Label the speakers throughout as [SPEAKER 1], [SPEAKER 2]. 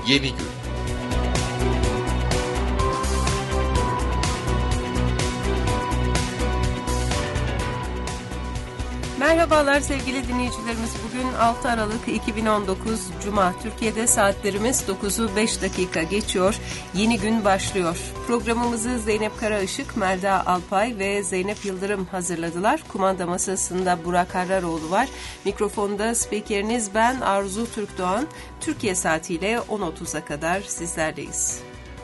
[SPEAKER 1] Yeni gün.
[SPEAKER 2] Merhabalar sevgili dinleyicilerimiz. Bugün 6 Aralık 2019 Cuma. Türkiye'de saatlerimiz 9'u 5 dakika geçiyor. Yeni gün başlıyor. Programımızı Zeynep Karaışık, Melda Alpay ve Zeynep Yıldırım hazırladılar. Kumanda masasında Burak Harraroğlu var. Mikrofonda spikeriniz ben Arzu Türkdoğan. Türkiye saatiyle 10.30'a kadar sizlerleyiz.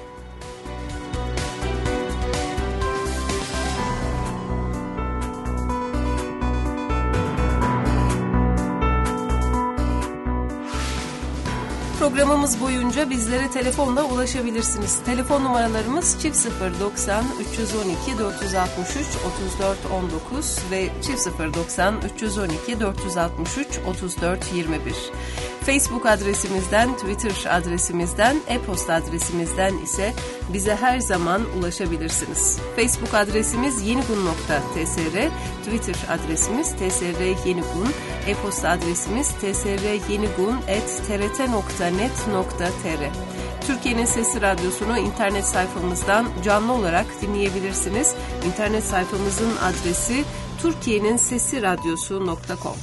[SPEAKER 2] Programımız boyunca bizlere telefonla ulaşabilirsiniz. Telefon numaralarımız 090 312 463 34 19 ve 090 312 463 34 21. Facebook adresimizden, Twitter adresimizden, e-posta adresimizden ise bize her zaman ulaşabilirsiniz. Facebook adresimiz yenigun.tsr, Twitter adresimiz tsr_yenigun, e-posta adresimiz tsr_yenigun@trt.net.tr. Türkiye'nin Sesi Radyosu'nu internet sayfamızdan canlı olarak dinleyebilirsiniz. İnternet sayfamızın adresi turkiyeninsesiradyosu.com.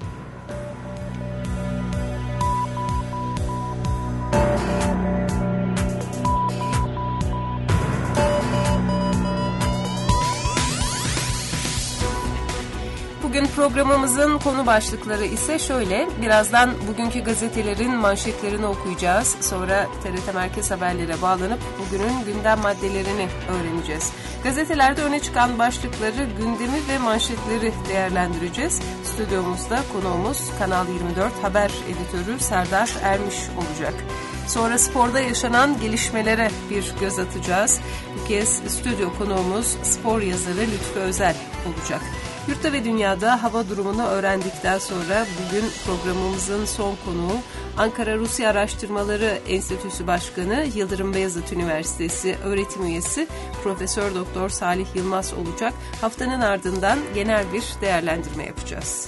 [SPEAKER 2] Bugün programımızın konu başlıkları ise şöyle. Birazdan bugünkü gazetelerin manşetlerini okuyacağız. Sonra TRT Merkez Haberlere bağlanıp bugünün gündem maddelerini öğreneceğiz. Gazetelerde öne çıkan başlıkları, gündemi ve manşetleri değerlendireceğiz. Stüdyomuzda konuğumuz Kanal 24 haber editörü Serdar Ermiş olacak. Sonra sporda yaşanan gelişmelere bir göz atacağız. Bu kez stüdyo konuğumuz spor yazarı Lütfü Özel olacak. Yurtta ve dünyada hava durumunu öğrendikten sonra bugün programımızın son konuğu Ankara Rusya Araştırmaları Enstitüsü Başkanı, Yıldırım Beyazıt Üniversitesi öğretim üyesi Profesör Doktor Salih Yılmaz olacak. Haftanın ardından genel bir değerlendirme yapacağız.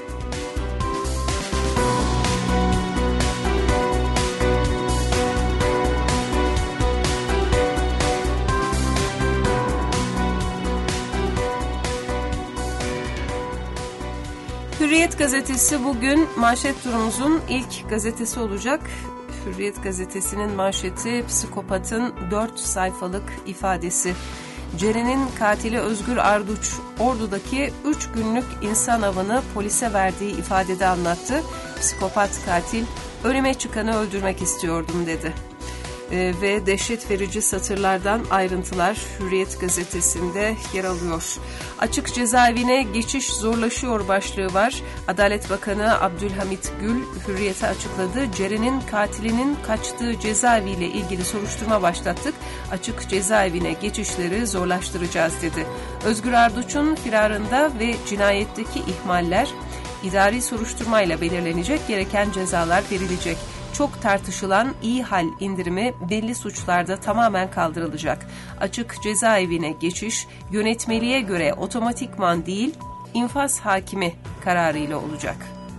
[SPEAKER 2] Hürriyet gazetesi bugün manşet turumuzun ilk gazetesi olacak. Hürriyet gazetesinin manşeti psikopatın 4 sayfalık ifadesi. Ceren'in katili Özgür Arduç, Ordu'daki 3 günlük insan avını polise verdiği ifadede anlattı. Psikopat katil, önüme çıkanı öldürmek istiyordum dedi. Ve dehşet verici satırlardan ayrıntılar Hürriyet gazetesinde yer alıyor. Açık cezaevine geçiş zorlaşıyor başlığı var. Adalet Bakanı Abdülhamit Gül Hürriyet'e açıkladı. Ceren'in katilinin kaçtığı cezaeviyle ilgili soruşturma başlattık. Açık cezaevine geçişleri zorlaştıracağız dedi. Özgür Arduç'un firarında ve cinayetteki ihmaller idari soruşturmayla belirlenecek, gereken cezalar verilecek. Çok tartışılan iyi hal indirimi belli suçlarda tamamen kaldırılacak. Açık cezaevine geçiş yönetmeliğe göre otomatikman değil, infaz hakimi kararıyla olacak.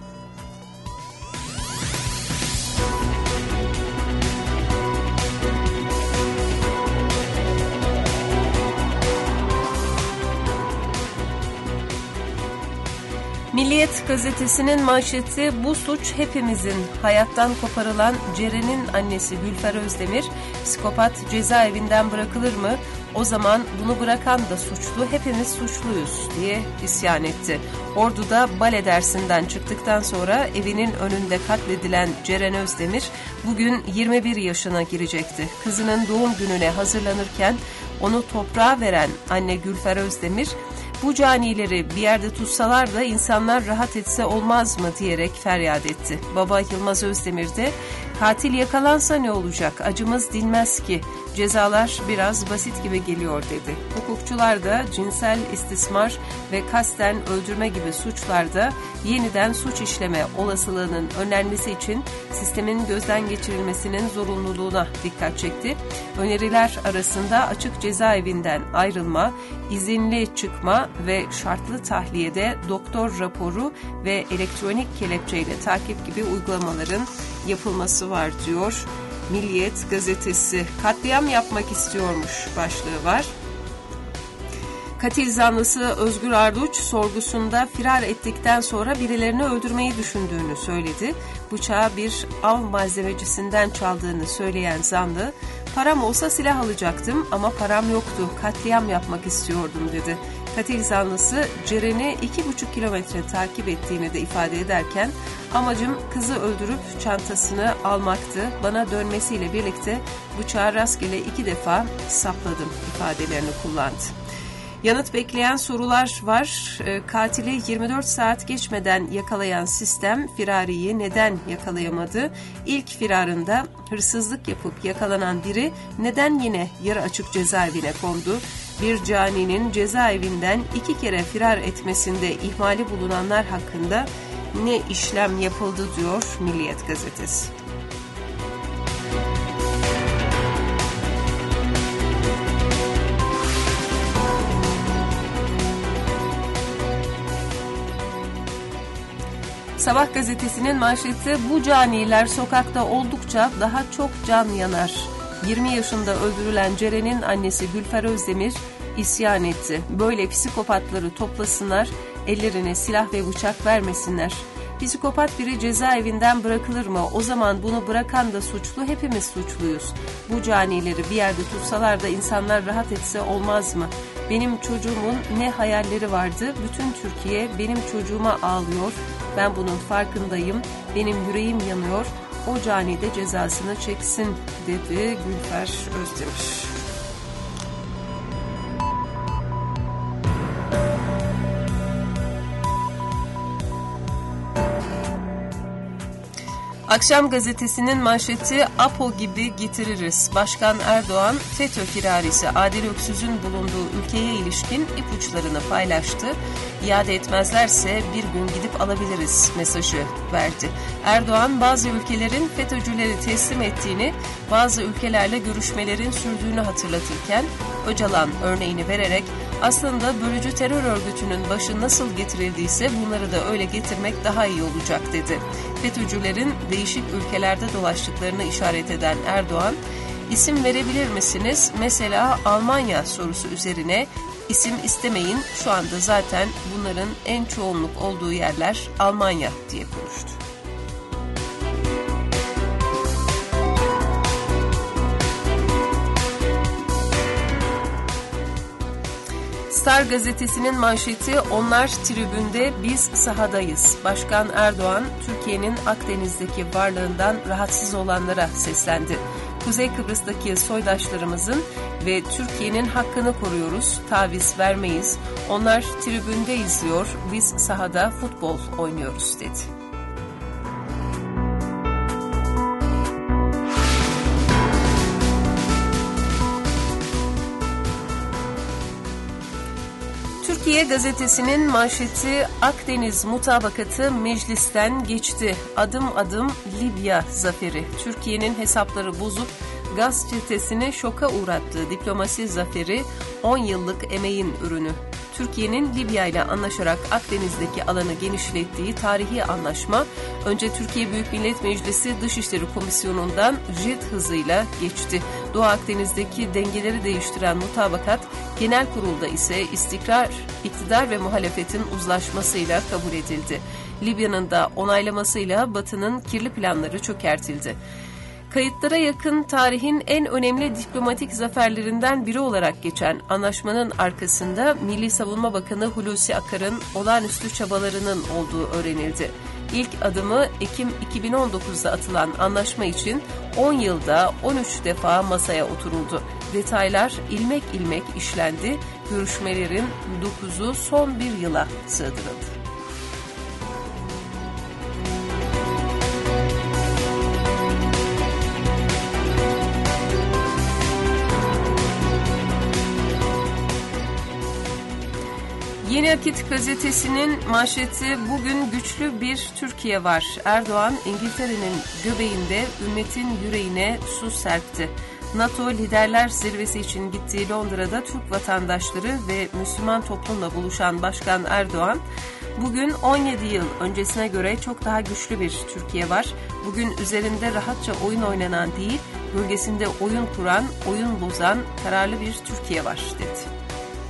[SPEAKER 2] Milliyet gazetesinin manşeti bu suç hepimizin. Hayattan koparılan Ceren'in annesi Gülfer Özdemir, psikopat cezaevinden bırakılır mı? O zaman bunu bırakan da suçlu, hepimiz suçluyuz diye isyan etti. Ordu'da bale dersinden çıktıktan sonra evinin önünde katledilen Ceren Özdemir bugün 21 yaşına girecekti. Kızının doğum gününe hazırlanırken onu toprağa veren anne Gülfer Özdemir, bu canileri bir yerde tutsalar da insanlar rahat etse olmaz mı diyerek feryat etti. Baba Yılmaz Özdemir de katil yakalansa ne olacak, acımız dinmez ki, cezalar biraz basit gibi geliyor dedi. Hukukçular da cinsel istismar ve kasten öldürme gibi suçlarda yeniden suç işleme olasılığının önlenmesi için sistemin gözden geçirilmesinin zorunluluğuna dikkat çekti. Öneriler arasında açık cezaevinden ayrılma, izinli çıkma ve şartlı tahliyede doktor raporu ve elektronik kelepçeyle takip gibi uygulamaların yapılması var diyor Milliyet gazetesi. Katliam yapmak istiyormuş başlığı var. Katil zanlısı Özgür Arduç sorgusunda firar ettikten sonra birilerini öldürmeyi düşündüğünü söyledi. Bıçağı bir av malzemecisinden çaldığını söyleyen zanlı, "Param olsa silah alacaktım ama param yoktu, katliam yapmak istiyordum" dedi. Katil zanlısı Ceren'i 2,5 kilometre takip ettiğini de ifade ederken, "Amacım kızı öldürüp çantasını almaktı. Bana dönmesiyle birlikte bıçağı rastgele 2 defa sapladım" ifadelerini kullandı. Yanıt bekleyen sorular var. Katili 24 saat geçmeden yakalayan sistem firariyi neden yakalayamadı? İlk firarında hırsızlık yapıp yakalanan biri neden yine yarı açık cezaevine kondu? Bir caninin cezaevinden 2 kere firar etmesinde ihmali bulunanlar hakkında ne işlem yapıldı diyor Milliyet gazetesi. Sabah gazetesinin manşeti, "Bu caniler sokakta oldukça daha çok can yanar." 20 yaşında öldürülen Ceren'in annesi Gülfer Özdemir isyan etti. "Böyle psikopatları toplasınlar, ellerine silah ve bıçak vermesinler. Psikopat biri cezaevinden bırakılır mı? O zaman bunu bırakan da suçlu, hepimiz suçluyuz. Bu canileri bir yerde tutsalar da insanlar rahat etse olmaz mı? Benim çocuğumun ne hayalleri vardı? Bütün Türkiye benim çocuğuma ağlıyor. Ben bunun farkındayım. Benim yüreğim yanıyor. O cani de cezasını çeksin" dedi Gülfer Özdemir. Akşam gazetesinin manşeti, "Apo gibi getiririz." Başkan Erdoğan, FETÖ firarisi Adil Öksüz'ün bulunduğu ülkeye ilişkin ipuçlarını paylaştı. "İade etmezlerse bir gün gidip alabiliriz" mesajı verdi. Erdoğan, bazı ülkelerin FETÖ'cüleri teslim ettiğini, bazı ülkelerle görüşmelerin sürdüğünü hatırlatırken, Öcalan örneğini vererek, "Aslında bölücü terör örgütünün başı nasıl getirildiyse bunları da öyle getirmek daha iyi olacak" dedi. FETÖ'cülerin değişik ülkelerde dolaştıklarını işaret eden Erdoğan, "İsim verebilir misiniz? Mesela Almanya" sorusu üzerine, "İsim istemeyin, şu anda zaten bunların en çoğunluk olduğu yerler Almanya" diye konuştu. Star gazetesinin manşeti, "Onlar tribünde, biz sahadayız." Başkan Erdoğan, Türkiye'nin Akdeniz'deki varlığından rahatsız olanlara seslendi. "Kuzey Kıbrıs'taki soydaşlarımızın ve Türkiye'nin hakkını koruyoruz, taviz vermeyiz. Onlar tribünde izliyor, biz sahada futbol oynuyoruz" dedi. Türkiye gazetesinin manşeti, "Akdeniz mutabakatı meclisten geçti. Adım adım Libya zaferi." Türkiye'nin hesapları bozup gaz çetesini şoka uğrattığı diplomasi zaferi 10 yıllık emeğin ürünü. Türkiye'nin Libya ile anlaşarak Akdeniz'deki alanı genişlettiği tarihi anlaşma, önce Türkiye Büyük Millet Meclisi Dışişleri Komisyonu'ndan jet hızıyla geçti. Doğu Akdeniz'deki dengeleri değiştiren mutabakat, Genel Kurul'da ise iktidar ve muhalefetin uzlaşmasıyla kabul edildi. Libya'nın da onaylamasıyla Batı'nın kirli planları çökertildi. Kayıtlara yakın tarihin en önemli diplomatik zaferlerinden biri olarak geçen anlaşmanın arkasında Milli Savunma Bakanı Hulusi Akar'ın olağanüstü çabalarının olduğu öğrenildi. İlk adımı Ekim 2019'da atılan anlaşma için 10 yılda 13 defa masaya oturuldu. Detaylar ilmek ilmek işlendi. Görüşmelerin 9'u son bir yıla sığdırıldı. Yeni Akit gazetesinin manşeti, "Bugün güçlü bir Türkiye var." Erdoğan, İngiltere'nin göbeğinde ümmetin yüreğine su serpti. NATO Liderler Zirvesi için gittiği Londra'da Türk vatandaşları ve Müslüman toplumla buluşan Başkan Erdoğan, "Bugün 17 yıl öncesine göre çok daha güçlü bir Türkiye var. Bugün üzerinde rahatça oyun oynanan değil, Bölgesinde oyun kuran, oyun bozan kararlı bir Türkiye var dedi.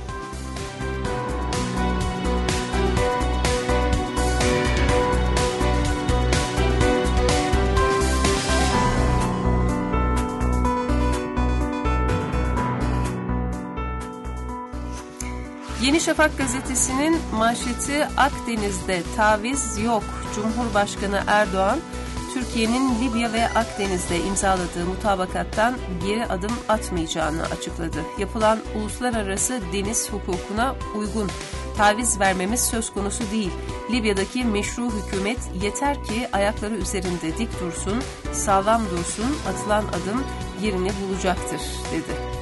[SPEAKER 2] Yeni Şafak gazetesinin manşeti Akdeniz'de taviz yok. Cumhurbaşkanı Erdoğan, Türkiye'nin Libya ve Akdeniz'de imzaladığı mutabakattan geri adım atmayacağını açıkladı. Yapılan uluslararası deniz hukukuna uygun taviz vermemiz söz konusu değil. Libya'daki meşru hükümet yeter ki ayakları üzerinde dik dursun, sağlam dursun, atılan adım yerini bulacaktır, dedi.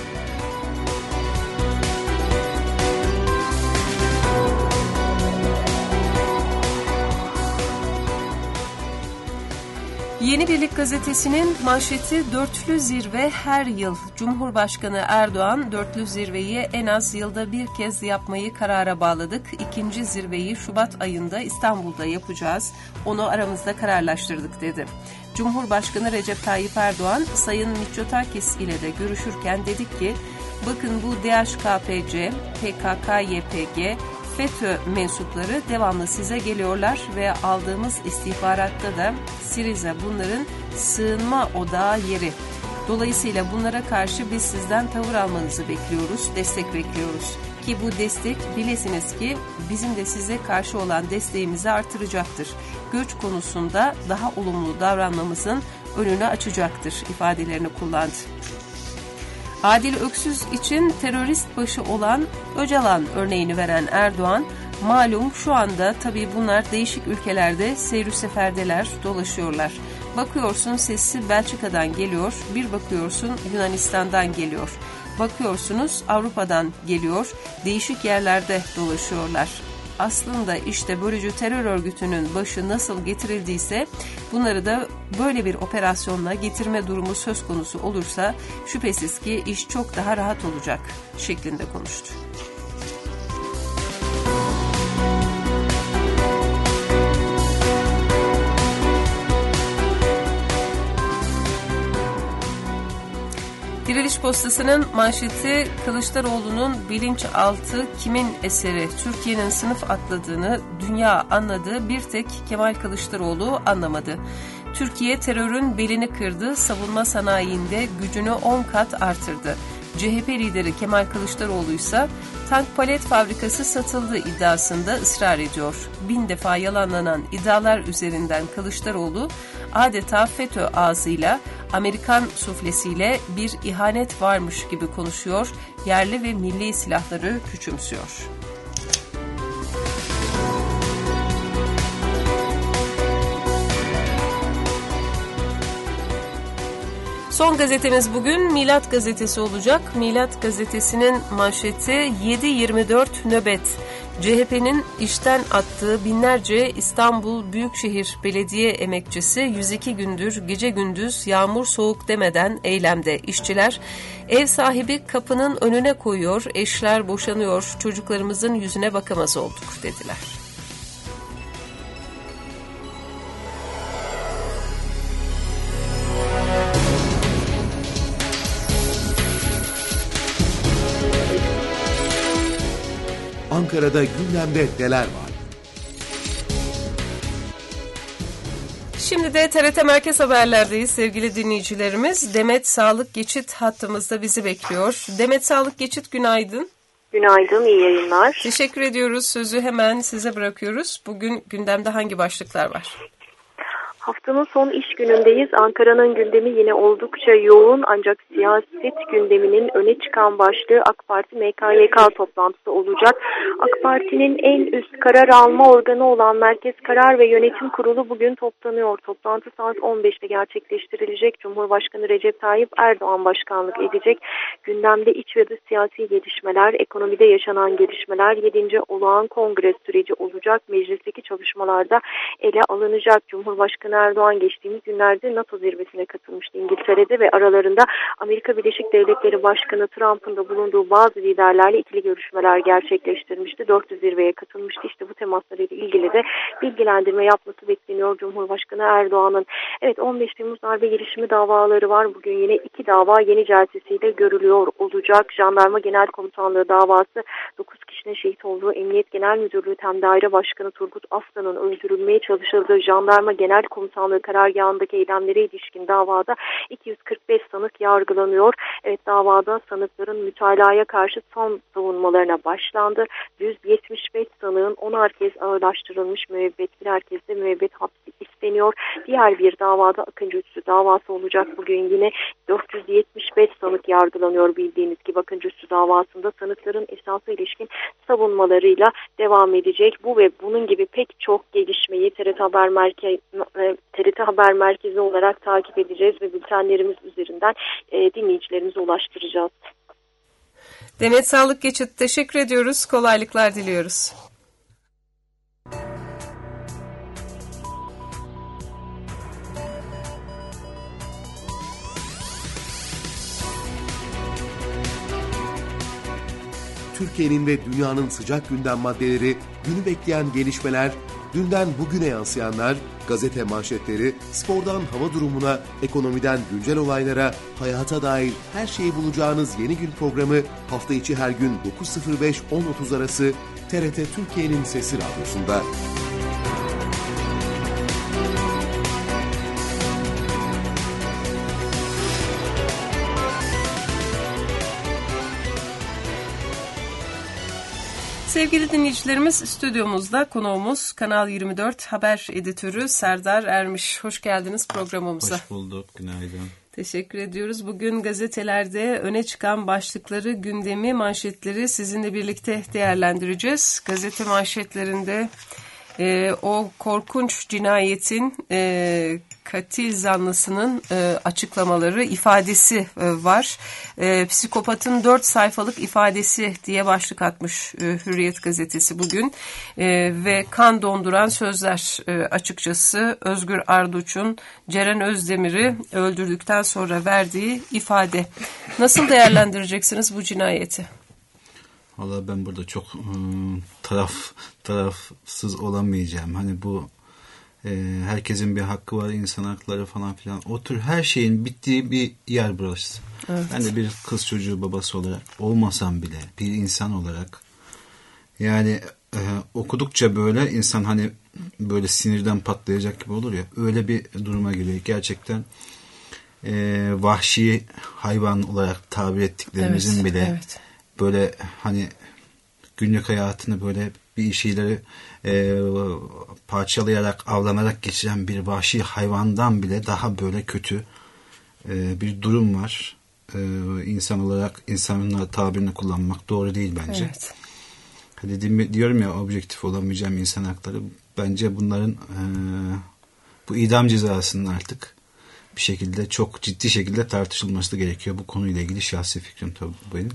[SPEAKER 2] Yeni Birlik gazetesinin manşeti dörtlü zirve her yıl. Cumhurbaşkanı Erdoğan dörtlü zirveyi en az yılda bir kez yapmayı karara bağladık. İkinci zirveyi Şubat ayında İstanbul'da yapacağız. Onu aramızda kararlaştırdık, dedi. Cumhurbaşkanı Recep Tayyip Erdoğan, Sayın Mitsotakis ile de görüşürken dedik ki, bakın bu DHKPC, PKK-YPG, FETÖ mensupları devamlı size geliyorlar ve aldığımız istihbaratta da Siriza bunların sığınma odağı yeri. Dolayısıyla bunlara karşı biz sizden tavır almanızı bekliyoruz, destek bekliyoruz. Ki bu destek bilesiniz ki bizim de size karşı olan desteğimizi artıracaktır. Göç konusunda daha olumlu davranmamızın önünü açacaktır ifadelerini kullandı. Adil Öksüz için terörist başı olan Öcalan örneğini veren Erdoğan, malum şu anda tabii bunlar değişik ülkelerde seyir seferdeler, dolaşıyorlar. Bakıyorsun sesi Belçika'dan geliyor, bir bakıyorsun Yunanistan'dan geliyor. Bakıyorsunuz Avrupa'dan geliyor, değişik yerlerde dolaşıyorlar. Aslında işte bölücü terör örgütünün başı nasıl getirildiyse bunları da böyle bir operasyonla getirme durumu söz konusu olursa şüphesiz ki iş çok daha rahat olacak şeklinde konuştu. Diriliş Postası'nın manşeti Kılıçdaroğlu'nun bilinçaltı kimin eseri? Türkiye'nin sınıf atladığını dünya anladı, bir tek Kemal Kılıçdaroğlu anlamadı. Türkiye terörün belini kırdı, savunma sanayinde gücünü 10 kat artırdı. CHP lideri Kemal Kılıçdaroğlu ise tank palet fabrikası satıldı iddiasında ısrar ediyor. 1000 defa yalanlanan iddialar üzerinden Kılıçdaroğlu adeta FETÖ ağzıyla Amerikan suflesiyle bir ihanet varmış gibi konuşuyor, yerli ve milli silahları küçümsüyor. Son gazetemiz bugün Milat Gazetesi olacak. Milat Gazetesi'nin manşeti 7/24 nöbet. CHP'nin işten attığı binlerce İstanbul Büyükşehir Belediye emekçisi 102 gündür gece gündüz yağmur soğuk demeden eylemde. İşçiler ev sahibi kapının önüne koyuyor, eşler boşanıyor, çocuklarımızın yüzüne bakamaz olduk dediler.
[SPEAKER 1] Ankara'da gündemde neler var?
[SPEAKER 2] Şimdi de TRT Merkez Haberler'deyiz sevgili dinleyicilerimiz. Demet Sağlık Geçit hattımızda bizi bekliyor. Demet Sağlık Geçit, günaydın.
[SPEAKER 3] Günaydın, iyi yayınlar.
[SPEAKER 2] Teşekkür ediyoruz. Sözü hemen size bırakıyoruz. Bugün gündemde hangi başlıklar var?
[SPEAKER 3] Haftanın son iş günündeyiz. Ankara'nın gündemi yine oldukça yoğun, ancak siyaset gündeminin öne çıkan başlığı AK Parti MKYK toplantısı olacak. AK Parti'nin en üst karar alma organı olan Merkez Karar ve Yönetim Kurulu bugün toplanıyor. Toplantı saat 15'te gerçekleştirilecek. Cumhurbaşkanı Recep Tayyip Erdoğan başkanlık edecek. Gündemde iç ve dış siyasi gelişmeler, ekonomide yaşanan gelişmeler, 7. Olağan Kongre süreci olacak. Meclisteki çalışmalarda ele alınacak. Cumhurbaşkanı Erdoğan geçtiğimiz günlerde NATO zirvesine katılmıştı İngiltere'de ve aralarında Amerika Birleşik Devletleri Başkanı Trump'ın da bulunduğu bazı liderlerle ikili görüşmeler gerçekleştirmişti. 400 zirveye katılmıştı. İşte bu temaslarıyla ilgili de bilgilendirme yapması bekleniyor Cumhurbaşkanı Erdoğan'ın. Evet, 15 Temmuz darbe girişimi davaları var. Bugün yine 2 dava yeni celsesiyle görülüyor olacak. Jandarma Genel Komutanlığı davası 9 kişinin şehit olduğu Emniyet Genel Müdürlüğü Tem Daire Başkanı Turgut Aslan'ın öldürülmeye çalışıldığı Jandarma Genel Komutanlığı karargahındaki eylemlere ilişkin davada 245 sanık yargılanıyor. Evet, davada sanıkların mütalaya karşı son savunmalarına başlandı. 175 sanığın 10'ar kez ağırlaştırılmış müebbet, birer kez de müebbet hapsi isteniyor. Diğer bir davada Akıncı Üssü davası olacak. Bugün yine 475 sanık yargılanıyor bildiğiniz gibi. Akıncı Üssü davasında sanıkların esasa ilişkin savunmalarıyla devam edecek. Bu ve bunun gibi pek çok gelişmeyi TRT Haber Merkezi olarak takip edeceğiz ve bültenlerimiz üzerinden dinleyicilerimize ulaştıracağız.
[SPEAKER 2] Demet Sağlık Geçit, teşekkür ediyoruz. Kolaylıklar diliyoruz.
[SPEAKER 1] Türkiye'nin ve dünyanın sıcak gündem maddeleri, günü bekleyen gelişmeler, dünden bugüne yansıyanlar, gazete manşetleri, spordan hava durumuna, ekonomiden güncel olaylara, hayata dair her şeyi bulacağınız Yeni Gün programı hafta içi her gün 9.05-10.30 arası TRT Türkiye'nin Sesi Radyosu'nda.
[SPEAKER 2] Sevgili dinleyicilerimiz, stüdyomuzda konuğumuz Kanal 24 haber editörü Serdar Ermiş. Hoş geldiniz programımıza.
[SPEAKER 4] Hoş bulduk, günaydın.
[SPEAKER 2] Teşekkür ediyoruz. Bugün gazetelerde öne çıkan başlıkları, gündemi, manşetleri sizinle birlikte değerlendireceğiz. Gazete manşetlerinde o korkunç cinayetin katil zanlısının açıklamaları, ifadesi var. Psikopatın 4 sayfalık ifadesi diye başlık atmış Hürriyet gazetesi bugün. Ve kan donduran sözler açıkçası Özgür Arduç'un Ceren Özdemir'i öldürdükten sonra verdiği ifade. Nasıl değerlendireceksiniz bu cinayeti?
[SPEAKER 4] Vallahi ben burada çok tarafsız olamayacağım. Hani bu herkesin bir hakkı var, insan hakları falan filan. O tür her şeyin bittiği bir yer burası. Evet. Ben de bir kız çocuğu babası olarak olmasam bile bir insan olarak yani okudukça böyle insan hani böyle sinirden patlayacak gibi olur ya, öyle bir duruma geliyor. Gerçekten vahşi hayvan olarak tabir ettiklerimizin bile böyle hani günlük hayatını böyle bir şeyleri parçalayarak, avlanarak geçiren bir vahşi hayvandan bile daha böyle kötü bir durum var. İnsan olarak insanın tabirini kullanmak doğru değil bence. Evet. Diyorum ya, objektif olamayacağım insan hakları. Bence bunların bu idam cezasının artık bir şekilde çok ciddi şekilde tartışılması gerekiyor. Bu konuyla ilgili şahsi fikrim tabii benim.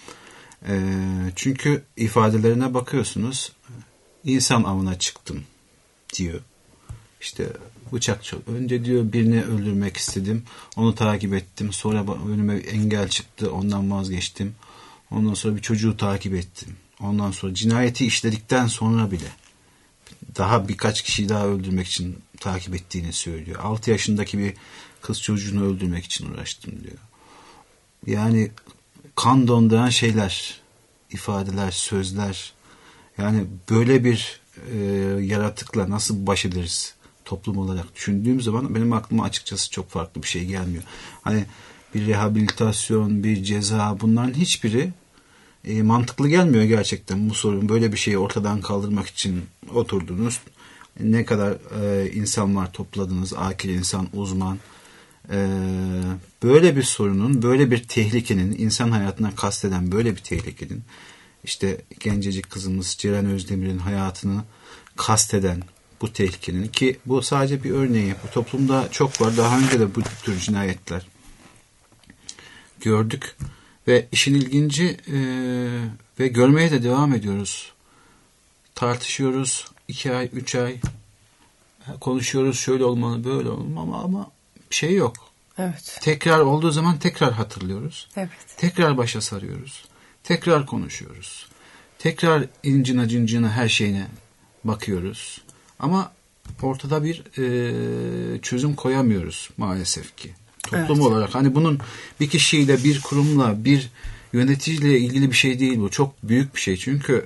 [SPEAKER 4] Çünkü ifadelerine bakıyorsunuz, insan avına çıktım diyor. İşte bıçak önce diyor birini öldürmek istedim, onu takip ettim, sonra önüme engel çıktı, ondan vazgeçtim, ondan sonra bir çocuğu takip ettim, ondan sonra cinayeti işledikten sonra bile daha birkaç kişiyi daha öldürmek için takip ettiğini söylüyor. 6 yaşındaki bir kız çocuğunu öldürmek için uğraştım diyor. Yani kan donduran şeyler, ifadeler, sözler. Yani böyle bir yaratıkla nasıl baş ederiz toplum olarak düşündüğüm zaman benim aklıma açıkçası çok farklı bir şey gelmiyor. Hani bir rehabilitasyon, bir ceza, bunların hiçbiri mantıklı gelmiyor gerçekten. Bu sorun, böyle bir şeyi ortadan kaldırmak için oturdunuz. Ne kadar insan var topladınız, akil insan, uzman. Böyle bir sorunun, böyle bir tehlikenin, insan hayatına kasteden böyle bir tehlikenin, işte gencecik kızımız Ceren Özdemir'in hayatını kasteden bu tehlikenin, ki bu sadece bir örneği, bu toplumda çok var, daha önce de bu tür cinayetler gördük ve işin ilginci ve görmeye de devam ediyoruz, tartışıyoruz 2 ay 3 ay, konuşuyoruz, şöyle olmalı, böyle olmalı ama bir şey yok.
[SPEAKER 2] Evet.
[SPEAKER 4] Tekrar olduğu zaman tekrar hatırlıyoruz.
[SPEAKER 2] Evet.
[SPEAKER 4] Tekrar başa sarıyoruz. Tekrar konuşuyoruz. Tekrar incina cincina her şeyine bakıyoruz. Ama ortada bir çözüm koyamıyoruz maalesef ki. Toplum olarak. Hani bunun bir kişiyle, bir kurumla, bir yöneticiyle ilgili bir şey değil bu. Çok büyük bir şey. Çünkü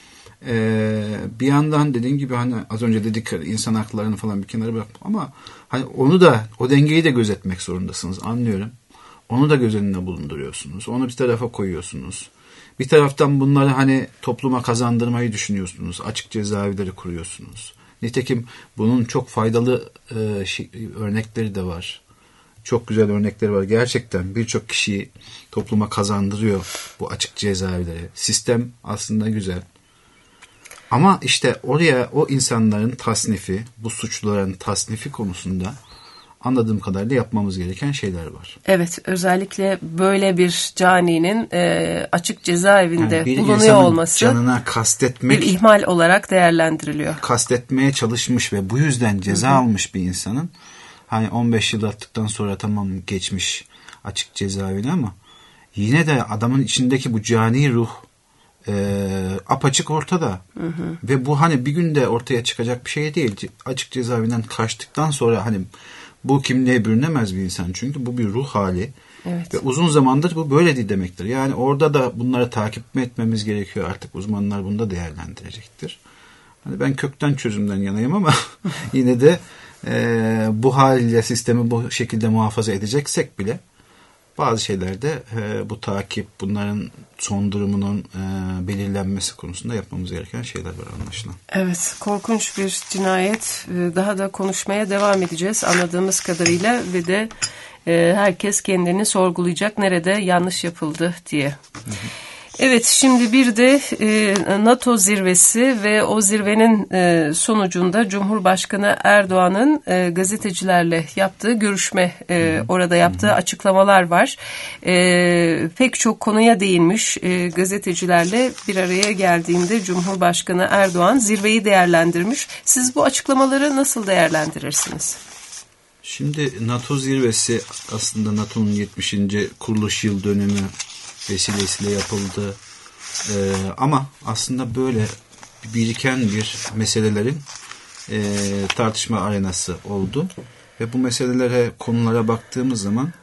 [SPEAKER 4] bir yandan dediğim gibi hani az önce dedik insan haklarını falan bir kenara bırak ama hani onu da o dengeyi de gözetmek zorundasınız. Anlıyorum. Onu da göz önüne bulunduruyorsunuz. Onu bir tarafa koyuyorsunuz. Bir taraftan bunları hani topluma kazandırmayı düşünüyorsunuz. Açık cezaevleri kuruyorsunuz. Nitekim bunun çok faydalı örnekleri de var. Çok güzel örnekleri var. Gerçekten birçok kişiyi topluma kazandırıyor bu açık cezaevleri. Sistem aslında güzel. Ama işte oraya o insanların tasnifi, bu suçluların tasnifi konusunda anladığım kadarıyla yapmamız gereken şeyler var.
[SPEAKER 2] Evet, özellikle böyle bir caninin açık cezaevinde
[SPEAKER 4] yani
[SPEAKER 2] bulunuyor olması
[SPEAKER 4] canına kastetmek,
[SPEAKER 2] bir ihmal olarak değerlendiriliyor.
[SPEAKER 4] Kastetmeye çalışmış ve bu yüzden ceza almış bir insanın hani 15 yıl attıktan sonra tamam geçmiş açık cezaevine ama yine de adamın içindeki bu cani ruh apaçık ortada. Ve bu hani bir günde ortaya çıkacak bir şey değil. Açık cezaevinden kaçtıktan sonra hani bu kimliğe bürünemez bir insan. Çünkü bu bir ruh hali.
[SPEAKER 2] Evet.
[SPEAKER 4] Ve uzun zamandır bu böyle değil demektir. Yani orada da bunları takip etmemiz gerekiyor. Artık uzmanlar bunu da değerlendirecektir. Hani ben kökten çözümden yanayım ama yine de bu haliyle sistemi bu şekilde muhafaza edeceksek bile bazı şeylerde bu takip, bunların son durumunun belirlenmesi konusunda yapmamız gereken şeyler var anlaşılan.
[SPEAKER 2] Evet, korkunç bir cinayet. Daha da konuşmaya devam edeceğiz anladığımız kadarıyla ve de herkes kendini sorgulayacak nerede yanlış yapıldı diye. Hı hı. Evet, şimdi bir de NATO zirvesi ve o zirvenin sonucunda Cumhurbaşkanı Erdoğan'ın gazetecilerle yaptığı görüşme, orada yaptığı açıklamalar var. Pek çok konuya değinmiş gazetecilerle bir araya geldiğinde Cumhurbaşkanı Erdoğan zirveyi değerlendirmiş. Siz bu açıklamaları nasıl değerlendirirsiniz?
[SPEAKER 4] Şimdi NATO zirvesi aslında NATO'nun 70. kuruluş yıl dönümü vesilesiyle yapıldı. Ama aslında böyle biriken bir meselelerin tartışma arenası oldu. Ve bu meselelere, konulara baktığımız zaman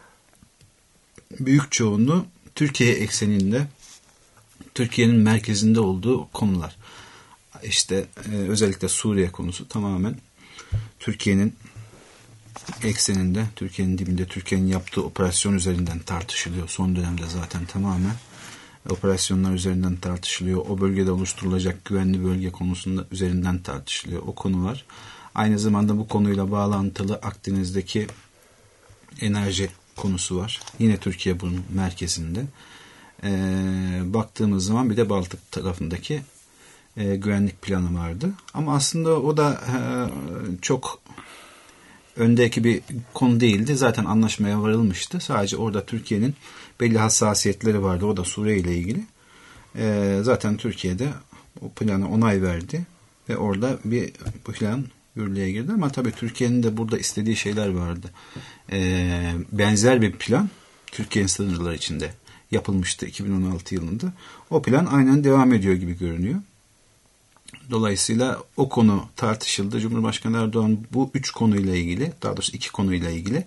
[SPEAKER 4] büyük çoğunluğu Türkiye ekseninde, Türkiye'nin merkezinde olduğu konular. İşte özellikle Suriye konusu tamamen Türkiye'nin ekseninde, Türkiye'nin dibinde, Türkiye'nin yaptığı operasyon üzerinden tartışılıyor. Son dönemde zaten tamamen operasyonlar üzerinden tartışılıyor. O bölgede oluşturulacak güvenli bölge konusunda üzerinden tartışılıyor. O konu var. Aynı zamanda bu konuyla bağlantılı Akdeniz'deki enerji konusu var. Yine Türkiye bunun merkezinde. Baktığımız zaman bir de Baltık tarafındaki güvenlik planı vardı. Ama aslında o da çok öndeki bir konu değildi. Zaten anlaşmaya varılmıştı. Sadece orada Türkiye'nin belli hassasiyetleri vardı. O da Suriye ile ilgili. Zaten Türkiye'de o plana onay verdi. Ve orada bu plan yürürlüğe girdi. Ama tabii Türkiye'nin de burada istediği şeyler vardı. Benzer bir plan Türkiye'nin sınırları içinde yapılmıştı 2016 yılında. O plan aynen devam ediyor gibi görünüyor. Dolayısıyla o konu tartışıldı. Cumhurbaşkanı Erdoğan bu 3 konuyla ilgili, daha doğrusu 2 konuyla ilgili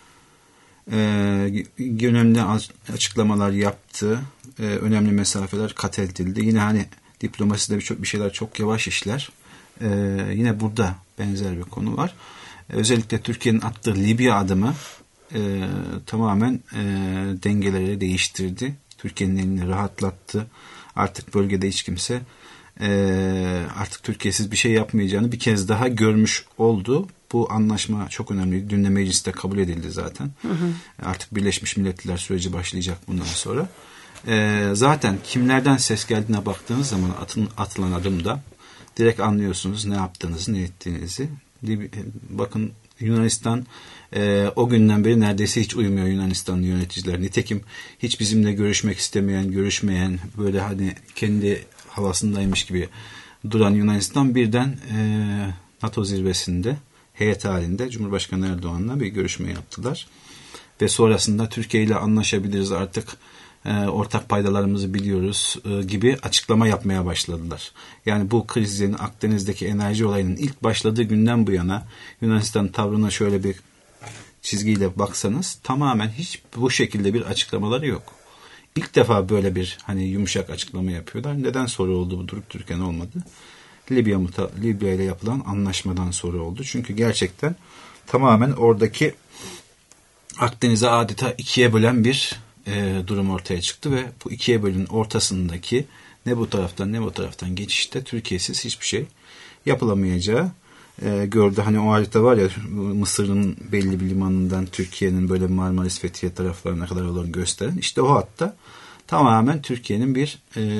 [SPEAKER 4] önemli açıklamalar yaptı. Önemli mesafeler kat edildi. Yine hani diplomaside bir şeyler çok yavaş işler. Yine burada benzer bir konu var. Özellikle Türkiye'nin attığı Libya adımı tamamen dengeleri değiştirdi. Türkiye'nin elini rahatlattı. Artık bölgede hiç kimse artık Türkiye'siz bir şey yapmayacağını bir kez daha görmüş oldu. Bu anlaşma çok önemli. Dün de mecliste kabul edildi zaten. Hı hı. Artık Birleşmiş Milletler süreci başlayacak bundan sonra. Zaten kimlerden ses geldiğine baktığınız zaman atılan adımda direkt anlıyorsunuz ne yaptığınızı, ne ettiğinizi. Bakın Yunanistan o günden beri neredeyse hiç uyumuyor Yunanistanlı yöneticiler. Nitekim hiç bizimle görüşmek istemeyen, görüşmeyen, böyle hani kendi havasındaymış gibi duran Yunanistan birden NATO zirvesinde heyet halinde Cumhurbaşkanı Erdoğan'la bir görüşme yaptılar. Ve sonrasında Türkiye ile anlaşabiliriz artık, ortak paydalarımızı biliyoruz gibi açıklama yapmaya başladılar. Yani bu krizin, Akdeniz'deki enerji olayının ilk başladığı günden bu yana Yunanistan tavrına şöyle bir çizgiyle baksanız tamamen hiç bu şekilde bir açıklamaları yok. İlk defa böyle bir yumuşak açıklama yapıyorlar. Neden sonra oldu bu durup dururken olmadı? Libya ile yapılan anlaşmadan sonra oldu. Çünkü gerçekten tamamen oradaki Akdeniz'i adeta ikiye bölen bir durum ortaya çıktı ve bu ikiye bölünün ortasındaki ne bu taraftan ne bu taraftan geçişte Türkiye'siz hiçbir şey yapılamayacağı gördü. O harita var ya, Mısır'ın belli bir limanından Türkiye'nin böyle Marmaris, Fethiye taraflarına kadar olan gösteren, işte o hatta tamamen Türkiye'nin bir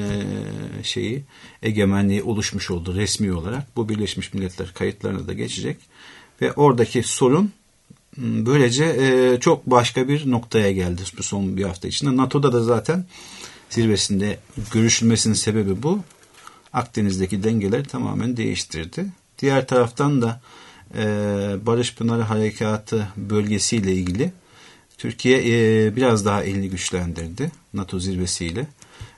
[SPEAKER 4] egemenliği oluşmuş oldu resmi olarak. Bu Birleşmiş Milletler kayıtlarına da geçecek ve oradaki sorun böylece çok başka bir noktaya geldi bu son bir hafta içinde. NATO'da da zaten zirvesinde görüşülmesinin sebebi bu. Akdeniz'deki dengeleri tamamen değiştirdi. Diğer taraftan da Barış Pınarı Harekatı bölgesiyle ilgili Türkiye biraz daha elini güçlendirdi NATO zirvesiyle.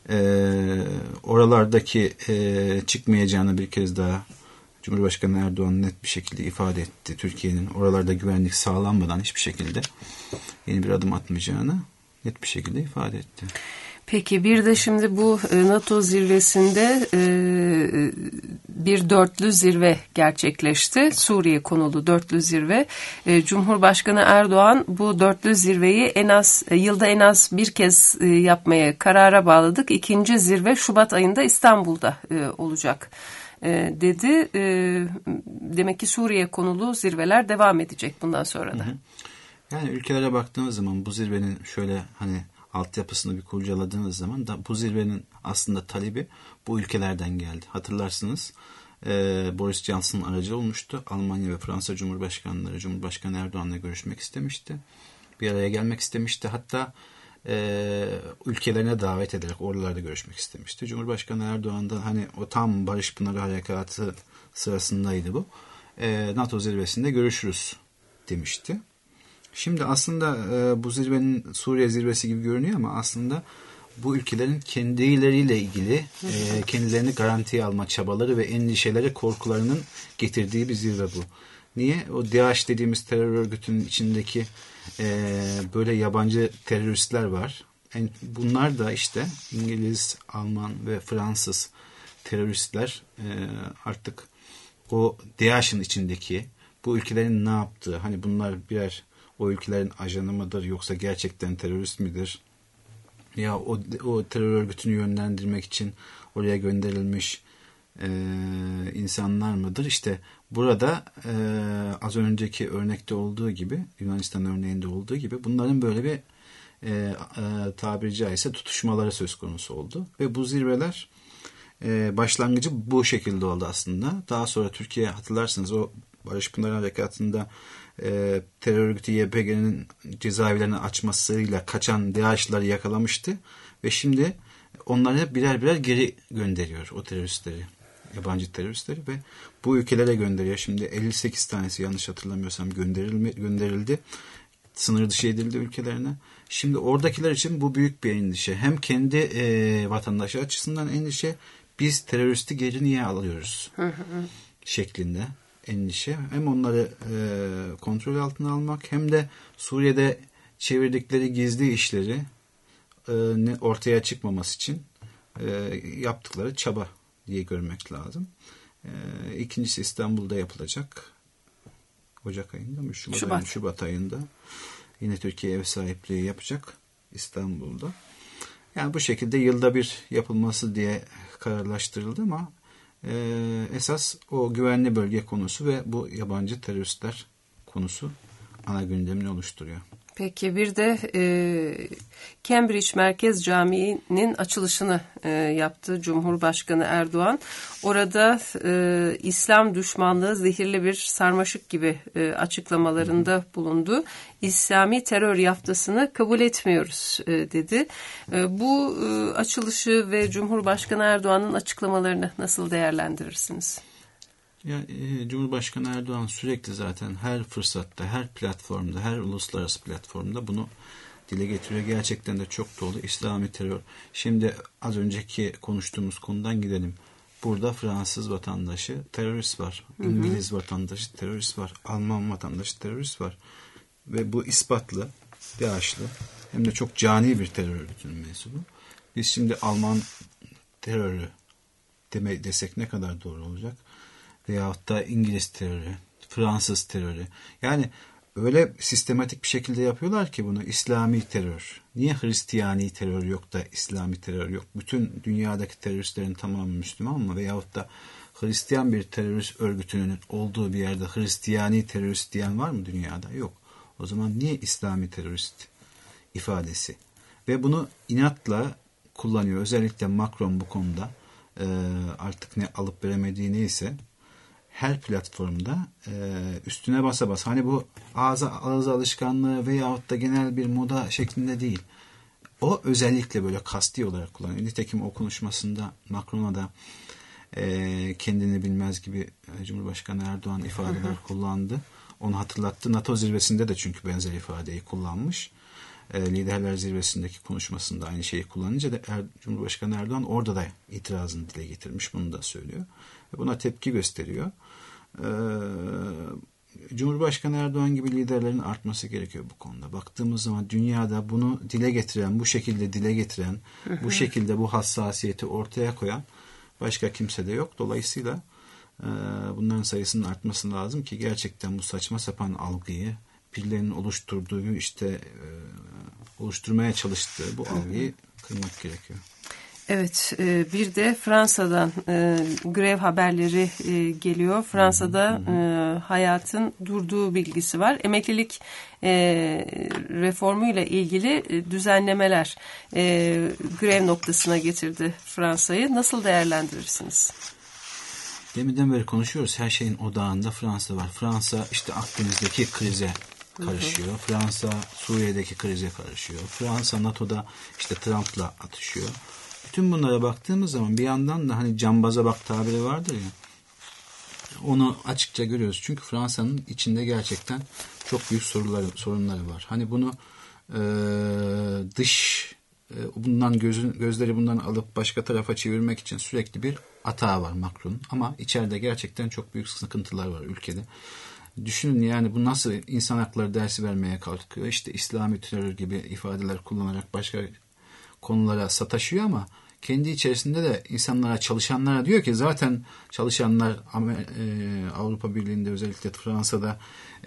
[SPEAKER 4] Oralardaki çıkmayacağını bir kez daha Cumhurbaşkanı Erdoğan net bir şekilde ifade etti. Türkiye'nin oralarda güvenlik sağlanmadan hiçbir şekilde yeni bir adım atmayacağını net bir şekilde ifade etti.
[SPEAKER 2] Peki bir de şimdi bu NATO zirvesinde bir dörtlü zirve gerçekleşti. Suriye konulu dörtlü zirve. Cumhurbaşkanı Erdoğan bu dörtlü zirveyi yılda en az bir kez yapmaya karara bağladık. İkinci zirve Şubat ayında İstanbul'da olacak dedi. Demek ki Suriye konulu zirveler devam edecek bundan sonra da.
[SPEAKER 4] Yani ülkelere baktığımız zaman bu zirvenin şöyle altyapısını bir kurcaladığınız zaman da bu zirvenin aslında talebi bu ülkelerden geldi. Hatırlarsınız Boris Johnson aracı olmuştu. Almanya ve Fransa Cumhurbaşkanları Cumhurbaşkanı Erdoğan'la görüşmek istemişti. Bir araya gelmek istemişti. Hatta ülkelerine davet ederek oralarda görüşmek istemişti. Cumhurbaşkanı Erdoğan da o tam Barış Pınarı Harekatı sırasındaydı bu. NATO zirvesinde görüşürüz demişti. Şimdi aslında bu zirvenin Suriye zirvesi gibi görünüyor ama aslında bu ülkelerin kendileriyle ilgili kendilerini garantiye alma çabaları ve endişeleri, korkularının getirdiği bir zirve bu. Niye? O DAEŞ dediğimiz terör örgütünün içindeki böyle yabancı teröristler var. Bunlar da işte İngiliz, Alman ve Fransız teröristler artık o DAEŞ'in içindeki bu ülkelerin ne yaptığı, bunlar birer o ülkelerin ajanı mıdır yoksa gerçekten terörist midir? Ya o terör örgütünü yönlendirmek için oraya gönderilmiş insanlar mıdır? İşte burada az önceki örnekte olduğu gibi, Yunanistan örneğinde olduğu gibi bunların böyle bir tabiri caizse tutuşmaları söz konusu oldu. Ve bu zirveler başlangıcı bu şekilde oldu aslında. Daha sonra Türkiye, hatırlarsınız, o Barış Pınarı Harekatı'nda terör örgütü YPG'nin cezaevlerini açmasıyla kaçan DAEŞ'ları yakalamıştı ve şimdi onları birer birer geri gönderiyor, o teröristleri, yabancı teröristleri, ve bu ülkelere gönderiyor. Şimdi 58 tanesi yanlış hatırlamıyorsam gönderildi, sınır dışı edildi ülkelerine. Şimdi oradakiler için bu büyük bir endişe. Hem kendi vatandaşı açısından endişe, biz teröristi geri niye alıyoruz şeklinde endişe. Hem onları kontrol altına almak hem de Suriye'de çevirdikleri gizli işleri ortaya çıkmaması için yaptıkları çaba diye görmek lazım. İkincisi İstanbul'da yapılacak. Ocak ayında mı? Şubat ayında. Yine Türkiye ev sahipliği yapacak İstanbul'da. Yani bu şekilde yılda bir yapılması diye kararlaştırıldı ama esas o güvenli bölge konusu ve bu yabancı teröristler konusu ana gündemini oluşturuyor.
[SPEAKER 2] Peki bir de Cambridge Merkez Camii'nin açılışını yaptı Cumhurbaşkanı Erdoğan. Orada İslam düşmanlığı zehirli bir sarmaşık gibi açıklamalarında bulundu. İslami terör yaftasını kabul etmiyoruz dedi. Bu açılışı ve Cumhurbaşkanı Erdoğan'ın açıklamalarını nasıl değerlendirirsiniz?
[SPEAKER 4] Cumhurbaşkanı Erdoğan sürekli zaten her fırsatta, her platformda, her uluslararası platformda bunu dile getiriyor. Gerçekten de çok dolu İslami terör. Şimdi az önceki konuştuğumuz konudan gidelim. Burada Fransız vatandaşı terörist var. İngiliz vatandaşı terörist var. Alman vatandaşı terörist var. Ve bu ispatlı, DAEŞ'lı hem de çok cani bir terör örgütünün mensubu. Biz şimdi Alman terörü desek ne kadar doğru olacak? Veyahut da İngiliz terörü, Fransız terörü. Yani öyle sistematik bir şekilde yapıyorlar ki bunu İslami terör. Niye Hristiyani terör yok da İslami terör yok? Bütün dünyadaki teröristlerin tamamı Müslüman mı? Veyahut da Hristiyan bir terörist örgütünün olduğu bir yerde Hristiyani terörist diyen var mı dünyada? Yok. O zaman niye İslami terörist ifadesi? Ve bunu inatla kullanıyor. Özellikle Macron bu konuda artık ne alıp veremediği neyse her platformda üstüne basa basa. Hani bu ağız alışkanlığı veyahut da genel bir moda şeklinde değil. O özellikle böyle kasti olarak kullanıyor. Nitekim o konuşmasında Macron'a da kendini bilmez gibi Cumhurbaşkanı Erdoğan ifadeler kullandı. Onu hatırlattı. NATO zirvesinde de çünkü benzer ifadeyi kullanmış. Liderler zirvesindeki konuşmasında aynı şeyi kullanınca da Cumhurbaşkanı Erdoğan orada da itirazını dile getirmiş. Bunu da söylüyor. Ve buna tepki gösteriyor. Cumhurbaşkanı Erdoğan gibi liderlerin artması gerekiyor bu konuda. Baktığımız zaman dünyada bunu dile getiren, bu şekilde dile getiren, bu şekilde bu hassasiyeti ortaya koyan başka kimse de yok. Dolayısıyla bunların sayısının artması lazım ki gerçekten bu saçma sapan algıyı, birilerinin oluşturduğu oluşturmaya çalıştığı bu algıyı kırmak gerekiyor.
[SPEAKER 2] Evet, bir de Fransa'dan grev haberleri geliyor. Fransa'da hayatın durduğu bilgisi var. Emeklilik reformuyla ilgili düzenlemeler grev noktasına getirdi Fransa'yı. Nasıl değerlendirirsiniz?
[SPEAKER 4] Deminden beri konuşuyoruz. Her şeyin odağında Fransa var. Fransa işte Akdeniz'deki krize karışıyor. Fransa Suriye'deki krize karışıyor. Fransa NATO'da işte Trump'la atışıyor. Bütün bunlara baktığımız zaman bir yandan da hani cambaza bak tabiri vardır ya, onu açıkça görüyoruz. Çünkü Fransa'nın içinde gerçekten çok büyük sorunları var. Hani bunu gözleri bundan alıp başka tarafa çevirmek için sürekli bir atağı var Macron'un. Ama içeride gerçekten çok büyük sıkıntılar var ülkede. Düşünün yani bu nasıl insan hakları dersi vermeye kalkıyor. İşte İslami terör gibi ifadeler kullanarak başka konulara sataşıyor ama kendi içerisinde de insanlara, çalışanlara diyor ki zaten çalışanlar Avrupa Birliği'nde özellikle Fransa'da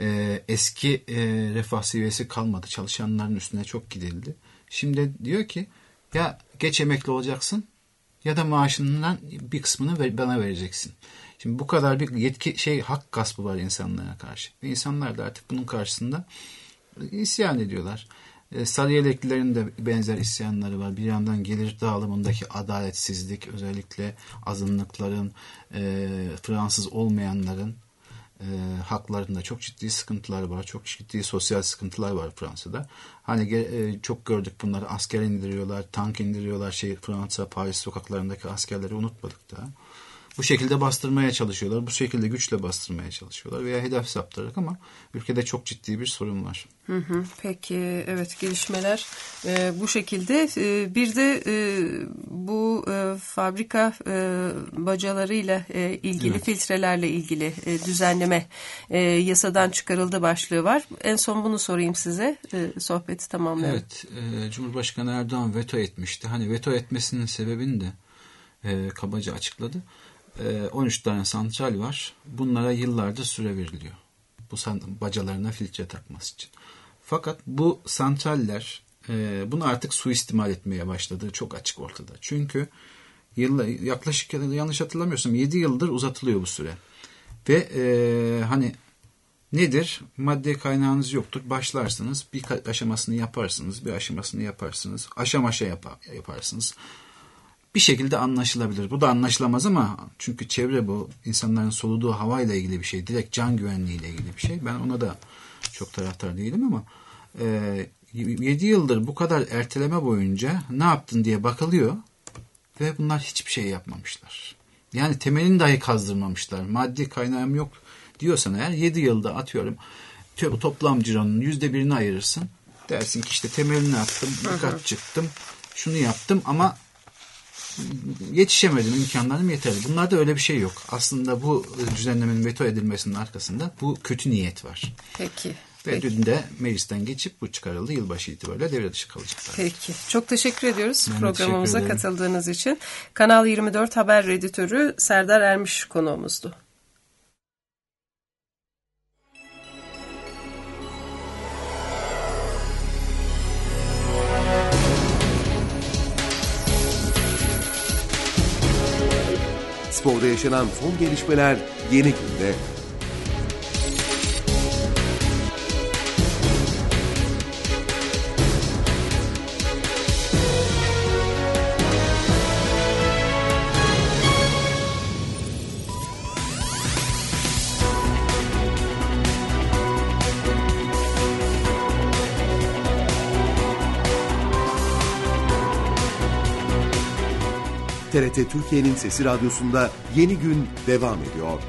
[SPEAKER 4] eski refah seviyesi kalmadı. Çalışanların üstüne çok gidildi. Şimdi diyor ki ya geç emekli olacaksın ya da maaşından bir kısmını bana vereceksin. Şimdi bu kadar bir hak gaspı var insanlara karşı. Ve insanlar da artık bunun karşısında isyan ediyorlar. Sarı yeleklilerin de benzer isyanları var. Bir yandan gelir dağılımındaki adaletsizlik, özellikle azınlıkların, Fransız olmayanların haklarında çok ciddi sıkıntılar var. Çok ciddi sosyal sıkıntılar var Fransa'da. Hani çok gördük bunları. Asker indiriyorlar, tank indiriyorlar. Fransa, Paris sokaklarındaki askerleri unutmadık daha. Bu şekilde bastırmaya çalışıyorlar. Bu şekilde güçle bastırmaya çalışıyorlar. Veya hedef saptarak ama ülkede çok ciddi bir sorun var.
[SPEAKER 2] Peki evet gelişmeler bu şekilde. Bir de bu fabrika bacalarıyla ilgili filtrelerle ilgili düzenleme yasadan çıkarıldı başlığı var. En son bunu sorayım size. Sohbeti tamamlayalım.
[SPEAKER 4] Evet. Cumhurbaşkanı Erdoğan veto etmişti. Hani veto etmesinin sebebini de kabaca açıkladı. 13 tane santral var. Bunlara yıllardır süre veriliyor. Bu bacalarına filtre takması için. Fakat bu santraller bunu artık suistimal etmeye başladığı çok açık ortada. Çünkü yaklaşık yanlış hatırlamıyorsam 7 yıldır uzatılıyor bu süre. Ve hani nedir? Madde kaynağınız yoktur. Başlarsınız. Bir aşamasını yaparsınız. Bir aşamasını yaparsınız. Aşamaşa yaparsınız. Bir şekilde anlaşılabilir. Bu da anlaşılamaz ama çünkü çevre bu. İnsanların soluduğu havayla ilgili bir şey. Direkt can güvenliğiyle ilgili bir şey. Ben ona da çok taraftar değilim ama 7 yıldır bu kadar erteleme boyunca ne yaptın diye bakılıyor ve bunlar hiçbir şey yapmamışlar. Yani temelini dahi kazdırmamışlar. Maddi kaynağım yok diyorsan eğer 7 yılda atıyorum toplam cironun %1'ini ayırırsın. Dersin ki işte temelini attım, birkaç çıktım, şunu yaptım ama yetişemedim, imkanlarım yeterli. Bunlarda öyle bir şey yok. Aslında bu düzenlemenin veto edilmesinin arkasında bu kötü niyet var.
[SPEAKER 2] Peki.
[SPEAKER 4] Ve dün de meclisten geçip bu çıkarıldı. Yılbaşı itibariyle devre dışı kalacaklar.
[SPEAKER 2] Peki. Çok teşekkür ediyoruz
[SPEAKER 4] Ben
[SPEAKER 2] programımıza
[SPEAKER 4] teşekkür
[SPEAKER 2] katıldığınız için. Kanal 24 haber editörü Serdar Ermiş konuğumuzdu.
[SPEAKER 1] Sporda yaşanan son gelişmeler Yeni Günde. TRT Türkiye'nin Sesi Radyosu'nda Yeni Gün devam ediyor.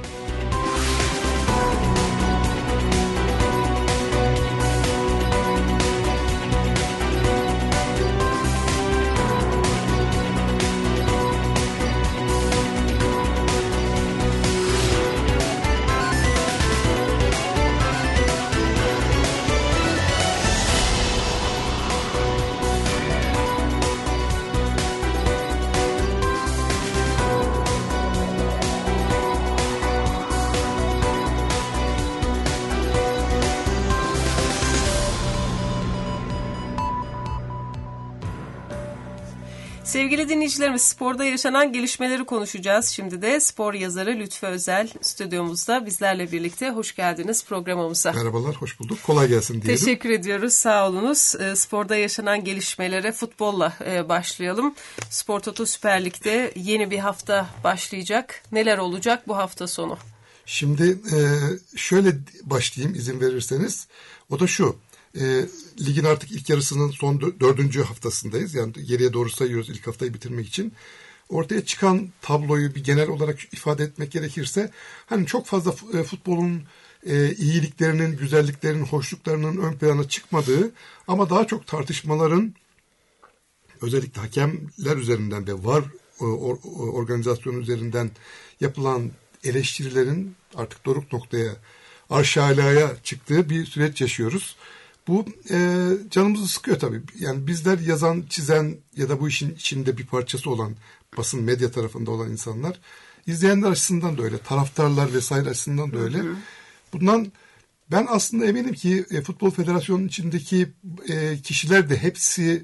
[SPEAKER 2] Sevgili dinleyicilerimiz, sporda yaşanan gelişmeleri konuşacağız. Şimdi de spor yazarı Lütfü Özel stüdyomuzda bizlerle birlikte. Hoş geldiniz programımıza.
[SPEAKER 5] Merhabalar, hoş bulduk. Kolay gelsin diyelim.
[SPEAKER 2] Teşekkür ediyoruz, sağ olunuz. Sporda yaşanan gelişmelere futbolla başlayalım. Spor Toto Süper Lig'de yeni bir hafta başlayacak. Neler olacak bu hafta sonu?
[SPEAKER 5] Şimdi şöyle başlayayım izin verirseniz. O da şu. Ligin artık ilk yarısının son 4. haftasındayız. Yani geriye doğru sayıyoruz ilk haftayı bitirmek için. Ortaya çıkan tabloyu bir genel olarak ifade etmek gerekirse, hani çok fazla futbolun iyiliklerinin, güzelliklerinin, hoşluklarının ön plana çıkmadığı ama daha çok tartışmaların özellikle hakemler üzerinden ve VAR organizasyonu üzerinden yapılan eleştirilerin artık doruk noktaya, arşalaya çıktığı bir süreç yaşıyoruz. Bu canımızı sıkıyor tabii. Yani bizler yazan, çizen ya da bu işin içinde bir parçası olan, basın, medya tarafında olan insanlar, izleyenler açısından da öyle, taraftarlar vesaire açısından da öyle. Bundan ben aslında eminim ki Futbol Federasyonu'nun içindeki kişiler de hepsi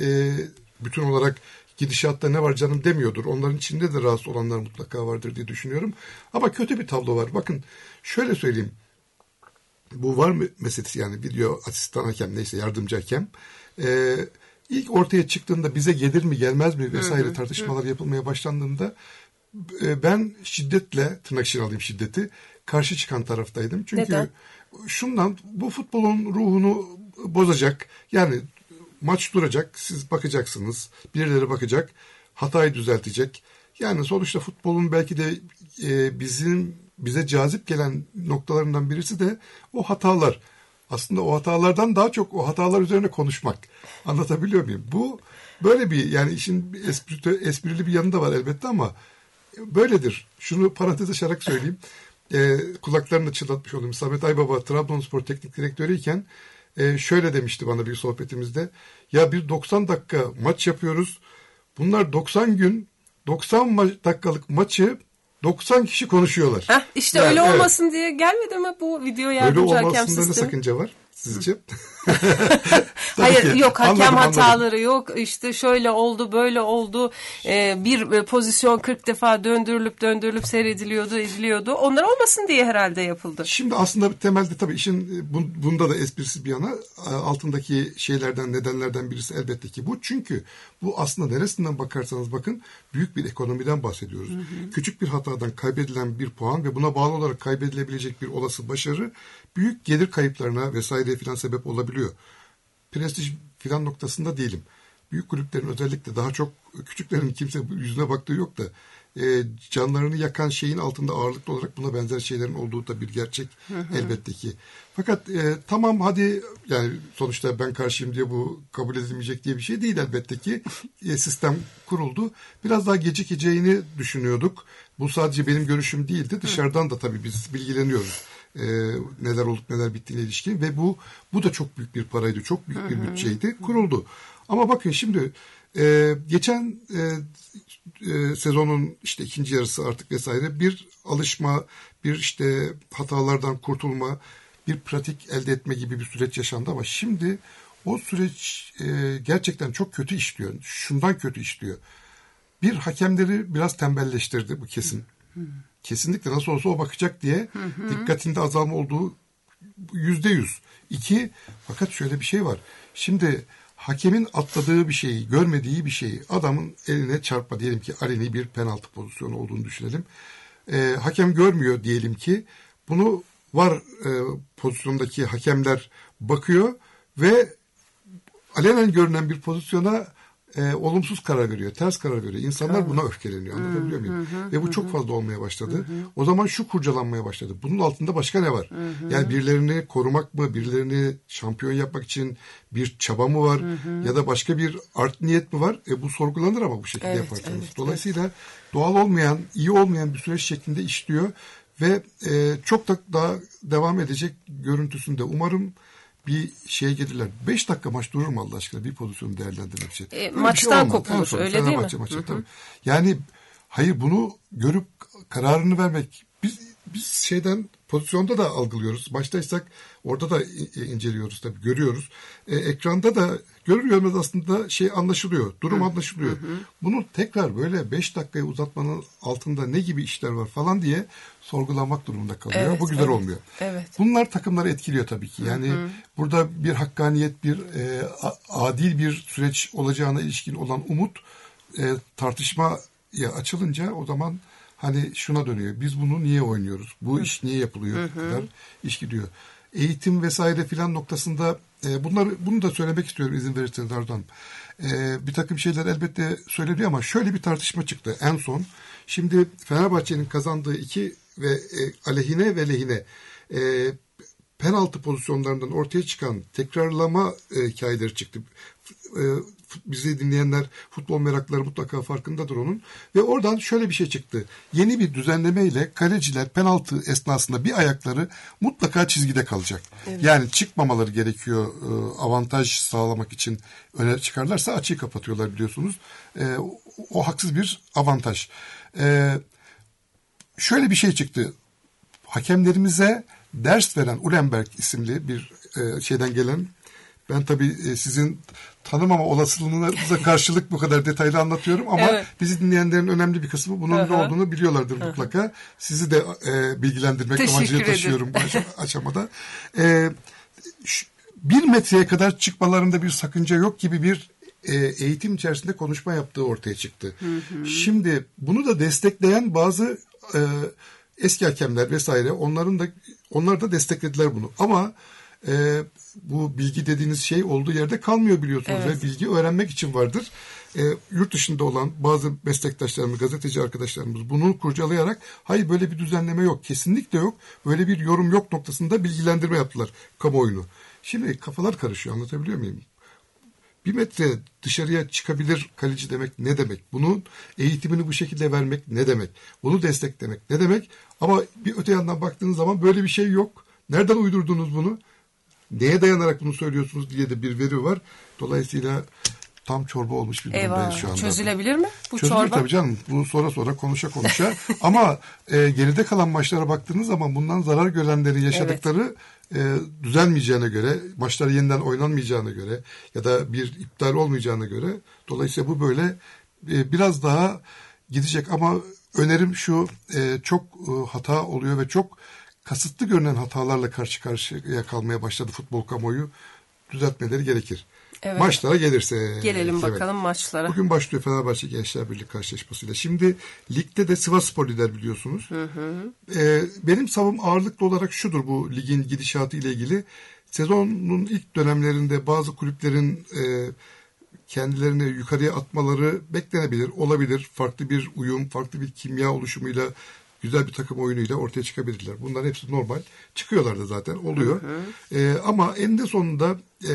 [SPEAKER 5] bütün olarak gidişatta ne var canım demiyordur. Onların içinde de rahatsız olanlar mutlaka vardır diye düşünüyorum. Ama kötü bir tablo var. Bakın şöyle söyleyeyim. Bu VAR meselesi, yani video asistan hakem, neyse yardımcı hakem, ilk ortaya çıktığında bize gelir mi gelmez mi vesaire tartışmalar yapılmaya başlandığında ben şiddetle, tırnak içine alayım şiddeti, karşı çıkan taraftaydım. Çünkü
[SPEAKER 2] neden?
[SPEAKER 5] Şundan, bu futbolun ruhunu bozacak. Yani maç duracak, siz bakacaksınız, birileri bakacak, hatayı düzeltecek. Yani sonuçta futbolun belki de bize cazip gelen noktalarından birisi de o hatalar. Aslında o hatalardan daha çok o hatalar üzerine konuşmak. Anlatabiliyor muyum? Bu böyle bir, yani işin esprili bir yanı da var elbette ama böyledir. Şunu parantez açarak söyleyeyim. Kulaklarını çınlatmış olayım. Samet Aybaba Trabzonspor teknik direktörüyken şöyle demişti bana bir sohbetimizde. Ya bir 90 dakika maç yapıyoruz. Bunlar 90 gün 90 dakikalık maçı 90 kişi konuşuyorlar.
[SPEAKER 2] İşte
[SPEAKER 5] yani,
[SPEAKER 2] öyle olmasın diye gelmedi mi bu video yardımcı hakem sistemi? Öyle olmasında
[SPEAKER 5] ne sakınca var sizce?
[SPEAKER 2] Hayır, yok hakem hataları
[SPEAKER 5] anladım.
[SPEAKER 2] yok, işte şöyle oldu böyle oldu, bir pozisyon 40 defa döndürülüp seyrediliyordu. Onlar olmasın diye herhalde yapıldı.
[SPEAKER 5] Şimdi aslında temelde tabii işin bunda da esprisi bir yana, altındaki şeylerden, nedenlerden birisi elbette ki bu. Çünkü bu aslında neresinden bakarsanız bakın büyük bir ekonomiden bahsediyoruz. Küçük bir hatadan kaybedilen bir puan ve buna bağlı olarak kaybedilebilecek bir olası başarı büyük gelir kayıplarına vesaire filan sebep olabiliyor. Prestij filan noktasında değilim. Büyük kulüplerin özellikle, daha çok küçüklerin kimse yüzüne baktığı yok da canlarını yakan şeyin altında ağırlıklı olarak buna benzer şeylerin olduğu da bir gerçek elbette ki. Fakat tamam hadi yani sonuçta ben karşıyım diye bu kabul edilmeyecek diye bir şey değil elbette ki. Sistem kuruldu. Biraz daha gecikeceğini düşünüyorduk. Bu sadece benim görüşüm değildi. Dışarıdan da tabii biz bilgileniyoruz. Neler olup neler bittiğine ilişkin ve bu da çok büyük bir paraydı. Çok büyük bir bütçeydi. Kuruldu. Ama bakın şimdi geçen sezonun işte ikinci yarısı artık vesaire bir alışma, bir işte hatalardan kurtulma, bir pratik elde etme gibi bir süreç yaşandı ama şimdi o süreç gerçekten çok kötü işliyor. Şundan kötü işliyor. Bir, hakemleri biraz tembelleştirdi, bu kesin. Kesinlikle nasıl olsa o bakacak diye dikkatinde azalma olduğu %100. 2, fakat şöyle bir şey var. Şimdi hakemin atladığı bir şeyi, görmediği bir şeyi adamın eline çarpma, diyelim ki aleni bir penaltı pozisyonu olduğunu düşünelim. Hakem görmüyor diyelim ki, bunu var pozisyondaki hakemler bakıyor ve alenen görünen bir pozisyona olumsuz karar veriyor, ters karar veriyor. İnsanlar buna öfkeleniyor, anlatabiliyor muyum? Ve bu çok fazla olmaya başladı. O zaman şu kurcalanmaya başladı. Bunun altında başka ne var? Yani birilerini korumak mı, birilerini şampiyon yapmak için bir çaba mı var? Ya da başka bir art niyet mi var? Bu sorgulanır ama bu şekilde yaparsanız. Dolayısıyla doğal olmayan, iyi olmayan bir süreç şeklinde işliyor ve çok da daha devam edecek görüntüsünde. Umarım bir şeye gelirler. 5 dakika maç durur mu Allah aşkına bir pozisyonu değerlendirmek için?
[SPEAKER 2] Maçtan şey kopulur, öyle değil mi?
[SPEAKER 5] Maçı, tabii. Yani hayır, bunu görüp kararını vermek, biz şeyden, pozisyonda da algılıyoruz. Maçtaysak orada da inceliyoruz tabii, görüyoruz. Ekranda da görür görmez aslında şey anlaşılıyor, durum anlaşılıyor. Bunu tekrar böyle 5 dakikayı uzatmanın altında ne gibi işler var falan diye sorgulamak durumunda kalıyor.
[SPEAKER 2] Evet,
[SPEAKER 5] bu güzel olmuyor.
[SPEAKER 2] Evet.
[SPEAKER 5] Bunlar takımları etkiliyor tabii ki. Yani burada bir hakkaniyet, bir adil bir süreç olacağına ilişkin olan umut tartışmaya açılınca o zaman hani şuna dönüyor. Biz bunu niye oynuyoruz? Bu iş niye yapılıyor? Kadar iş gidiyor. Eğitim vesaire filan noktasında bunu da söylemek istiyorum izin verirseniz Arzu. Bir takım şeyler elbette söyleniyor ama şöyle bir tartışma çıktı en son. Şimdi Fenerbahçe'nin kazandığı 2 ve aleyhine ve lehine penaltı pozisyonlarından ortaya çıkan tekrarlama hikayeleri çıktı. Bizi dinleyenler, futbol meraklıları mutlaka farkındadır onun. Ve oradan şöyle bir şey çıktı. Yeni bir düzenlemeyle kaleciler penaltı esnasında bir ayakları mutlaka çizgide kalacak. Evet. Yani çıkmamaları gerekiyor, avantaj sağlamak için. Öne çıkarlarsa açıyı kapatıyorlar biliyorsunuz. O haksız bir avantaj. Şöyle bir şey çıktı. Hakemlerimize ders veren Ulenberg isimli bir şeyden gelen, ben tabii sizin tanımama olasılığınıza karşılık bu kadar detaylı anlatıyorum ama bizi dinleyenlerin önemli bir kısmı bunun ne olduğunu biliyorlardır mutlaka. Sizi de bilgilendirmek amacıyla taşıyorum bu aşamada. 1 metreye kadar çıkmalarında bir sakınca yok gibi bir eğitim içerisinde konuşma yaptığı ortaya çıktı. Şimdi bunu da destekleyen bazı eski hakemler vesaire, onlar da desteklediler bunu. Ama bu bilgi dediğiniz şey olduğu yerde kalmıyor biliyorsunuz ve bilgi öğrenmek için vardır. Yurt dışında olan bazı meslektaşlarımız, gazeteci arkadaşlarımız bunu kurcalayarak hayır böyle bir düzenleme yok, kesinlikle yok, böyle bir yorum yok noktasında bilgilendirme yaptılar kamuoyunu. Şimdi kafalar karışıyor, anlatabiliyor muyum? 1 metre dışarıya çıkabilir kaleci demek ne demek? Bunun eğitimini bu şekilde vermek ne demek? Bunu desteklemek ne demek? Ama bir öte yandan baktığınız zaman böyle bir şey yok. Nereden uydurdunuz bunu? Neye dayanarak bunu söylüyorsunuz diye de bir veri var. Dolayısıyla tam çorba olmuş bir durumdayız şu anda.
[SPEAKER 2] Çözülebilir mi bu
[SPEAKER 5] çorba?
[SPEAKER 2] Çözülür
[SPEAKER 5] tabii canım. Bunu sonra konuşa. Ama geride kalan maçlara baktığınız zaman bundan zarar görenlerin yaşadıkları düzelmeyeceğine göre, maçlar yeniden oynanmayacağına göre ya da bir iptal olmayacağına göre, dolayısıyla bu böyle biraz daha gidecek ama önerim şu, çok hata oluyor ve çok kasıtlı görünen hatalarla karşı karşıya kalmaya başladı futbol kamuoyu. Düzeltmeleri gerekir. Evet. Maçlara gelirse.
[SPEAKER 2] Gelelim bakalım maçlara.
[SPEAKER 5] Bugün başlıyor Fenerbahçe Gençler Birliği karşılaşmasıyla. Şimdi ligde de Sivasspor lider biliyorsunuz. Benim savım ağırlıklı olarak şudur bu ligin gidişatı ile ilgili. Sezonun ilk dönemlerinde bazı kulüplerin kendilerini yukarıya atmaları beklenebilir, olabilir. Farklı bir uyum, farklı bir kimya oluşumuyla, güzel bir takım oyunuyla ortaya çıkabilirler. Bunlar hepsi normal. Çıkıyorlar da zaten, oluyor. Ama eninde sonunda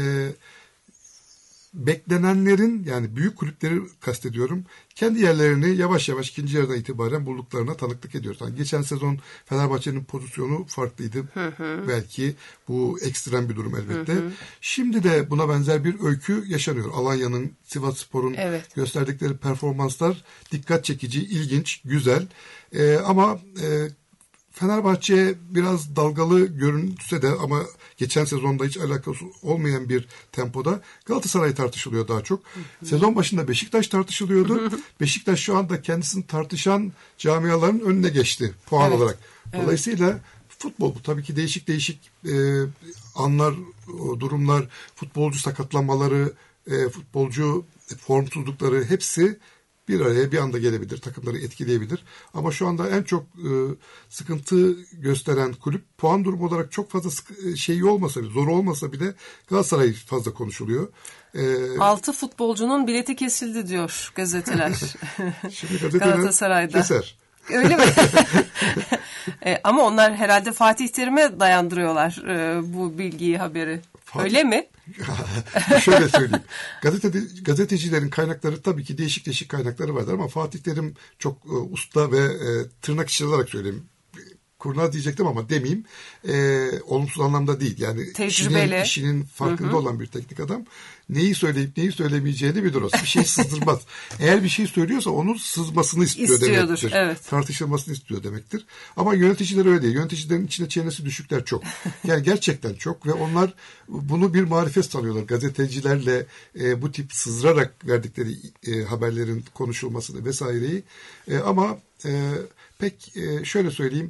[SPEAKER 5] beklenenlerin, yani büyük kulüpleri kastediyorum, kendi yerlerini yavaş yavaş ikinci yarıdan itibaren bulduklarına tanıklık ediyoruz. Yani geçen sezon Fenerbahçe'nin pozisyonu farklıydı. Belki bu ekstrem bir durum elbette. Şimdi de buna benzer bir öykü yaşanıyor. Alanya'nın, Sivasspor'un gösterdikleri performanslar dikkat çekici, ilginç, güzel. Ama Fenerbahçe biraz dalgalı görünse de ama geçen sezonda hiç alakası olmayan bir tempoda Galatasaray tartışılıyor daha çok. Sezon başında Beşiktaş tartışılıyordu. Beşiktaş şu anda kendisini tartışan camiaların önüne geçti puan olarak. Dolayısıyla futbol bu. Tabii ki değişik anlar, durumlar, futbolcu sakatlanmaları, futbolcu formsuzlukları hepsi bir araya bir anda gelebilir, takımları etkileyebilir. Ama şu anda en çok sıkıntı gösteren kulüp, puan durumu olarak çok fazla şeyi olmasa bile, zor olmasa bile Galatasaray fazla konuşuluyor.
[SPEAKER 2] 6 futbolcunun bileti kesildi diyor gazeteler.
[SPEAKER 5] Şimdi
[SPEAKER 2] Galatasaray'da.
[SPEAKER 5] Keser.
[SPEAKER 2] Öyle mi? Ama onlar herhalde Fatih Terim'e dayandırıyorlar bu bilgiyi, haberi. Öyle mi?
[SPEAKER 5] Şöyle söyleyeyim. Gazetecilerin kaynakları tabii ki değişik kaynakları vardır ama Fatih Terim çok usta ve tırnak içi olarak söyleyeyim. Kurnaz diyecektim ama demeyeyim. Olumsuz anlamda değil. Yani işinin farkında olan bir teknik adam. Neyi söyleyip neyi söylemeyeceğini bilir o. Bir şey sızdırmaz. Eğer bir şey söylüyorsa onun sızmasını istiyor demektir.
[SPEAKER 2] Evet.
[SPEAKER 5] Tartışılmasını istiyor demektir. Ama yöneticiler öyle değil. Yöneticilerin içinde çenesi düşükler çok. Yani gerçekten çok ve onlar bunu bir marifet sanıyorlar. Gazetecilerle bu tip sızdırarak verdikleri haberlerin konuşulmasını vesaireyi. Ama pek şöyle söyleyeyim.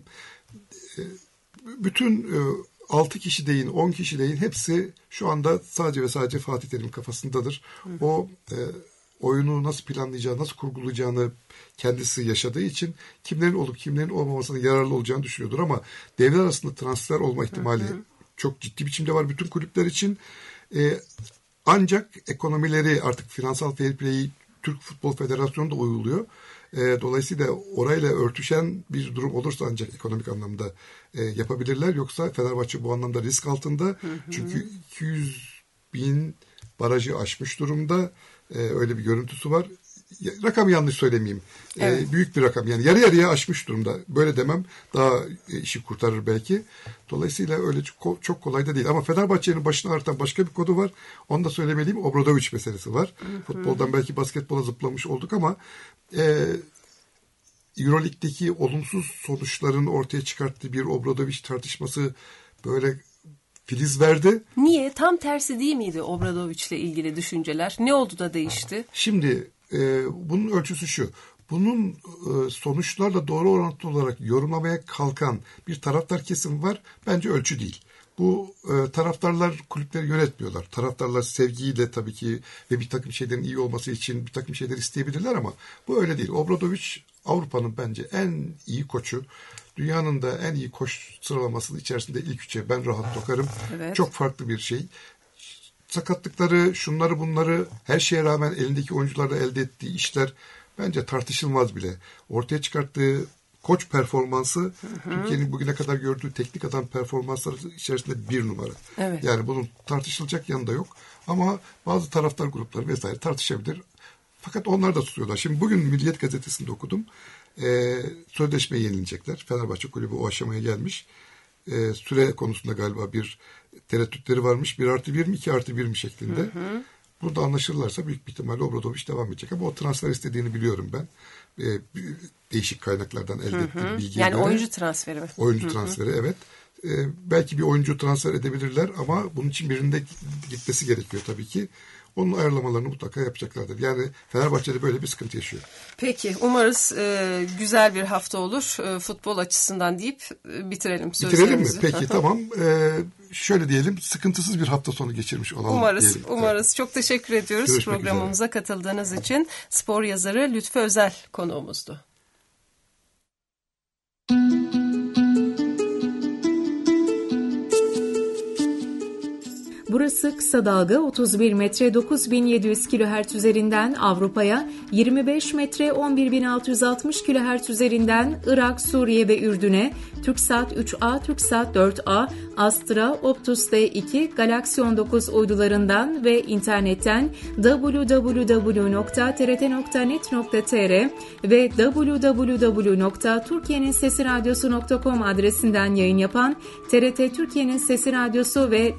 [SPEAKER 5] Bütün 6 kişi deyin, 10 kişi deyin, hepsi şu anda sadece ve sadece Fatih Terim'in kafasındadır. O oyunu nasıl planlayacağını, nasıl kurgulayacağını kendisi yaşadığı için kimlerin olup kimlerin olmamasının yararlı olacağını düşünüyordur. Ama devre arasında transfer olma ihtimali çok ciddi biçimde var bütün kulüpler için. Ancak ekonomileri, artık finansal fair play'i Türk Futbol Federasyonu da uyguluyor. Dolayısıyla orayla örtüşen bir durum olursa ancak ekonomik anlamda yapabilirler. Yoksa Fenerbahçe bu anlamda risk altında. Çünkü 200.000 barajı aşmış durumda. Öyle bir görüntüsü var. Rakam yanlış söylemeyeyim. Evet. Büyük bir rakam. Yani yarı yarıya aşmış durumda. Böyle demem daha işi kurtarır belki. Dolayısıyla öyle çok kolay da değil. Ama Fenerbahçe'nin başına artan başka bir kodu var. Onu da söylemeliyim. Obradoviç meselesi var. Futboldan belki basketbola zıplamış olduk ama Euroleague'deki olumsuz sonuçların ortaya çıkarttığı bir Obradoviç tartışması böyle filiz verdi.
[SPEAKER 2] Niye? Tam tersi değil miydi Obradoviç'le ilgili düşünceler? Ne oldu da değişti?
[SPEAKER 5] Şimdi bunun ölçüsü şu. Bunun sonuçlarla doğru orantılı olarak yorumlamaya kalkan bir taraftar kesim var. Bence ölçü değil. Bu taraftarlar kulüpleri yönetmiyorlar. Taraftarlar sevgiyle tabii ki ve bir takım şeylerin iyi olması için bir takım şeyler isteyebilirler ama bu öyle değil. Obradoviç Avrupa'nın bence en iyi koçu. Dünyanın da en iyi koç sıralamasının içerisinde ilk üçe ben rahat sokarım. Evet. Çok farklı bir şey. Sakatlıkları, şunları bunları, her şeye rağmen elindeki oyuncularla elde ettiği işler bence tartışılmaz bile. Ortaya çıkarttığı koç performansı Türkiye'nin bugüne kadar gördüğü teknik adam performansları içerisinde bir numara. Evet. Yani bunun tartışılacak yanı da yok. Ama bazı taraftar grupları vesaire tartışabilir. Fakat onlar da tutuyorlar. Şimdi bugün Milliyet Gazetesi'nde okudum. Sözleşmeyi yenilecekler. Fenerbahçe Kulübü o aşamaya gelmiş. Süre konusunda galiba bir tereddütleri varmış. 1+1 mi 2+1 mi şeklinde. Burada anlaşırlarsa büyük bir ihtimalle Obradoviç devam edecek. Ama o transfer istediğini biliyorum ben. Değişik kaynaklardan elde ettiğim bilgiye göre.
[SPEAKER 2] Yani oyuncu transferi mi?
[SPEAKER 5] Oyuncu transferi, evet. Belki bir oyuncu transfer edebilirler ama bunun için birinde gitmesi gerekiyor tabii ki. Onun ayarlamalarını mutlaka yapacaklardır. Yani Fenerbahçe'de böyle bir sıkıntı yaşıyor.
[SPEAKER 2] Peki, umarız güzel bir hafta olur futbol açısından deyip bitirelim sözlerimizi.
[SPEAKER 5] Bitirelim mi? Peki, tamam. Şöyle diyelim, sıkıntısız bir hafta sonu geçirmiş olalım.
[SPEAKER 2] Umarız. Evet. Çok teşekkür ediyoruz.
[SPEAKER 5] Görüşmek
[SPEAKER 2] programımıza
[SPEAKER 5] üzere.
[SPEAKER 2] Katıldığınız için. Spor yazarı Lütfü Özel konuğumuzdu.
[SPEAKER 6] Burası kısa dalga 31 metre 9700 kHz üzerinden Avrupa'ya, 25 metre 11660 kHz üzerinden Irak, Suriye ve Ürdün'e, TürkSat 3A, TürkSat 4A, Astra, Optus D2, Galaxy 19 uydularından ve internetten www.trt.net.tr ve www.turkiyenininsesiradyosu.com adresinden yayın yapan TRT Türkiye'nin Sesi Radyosu ve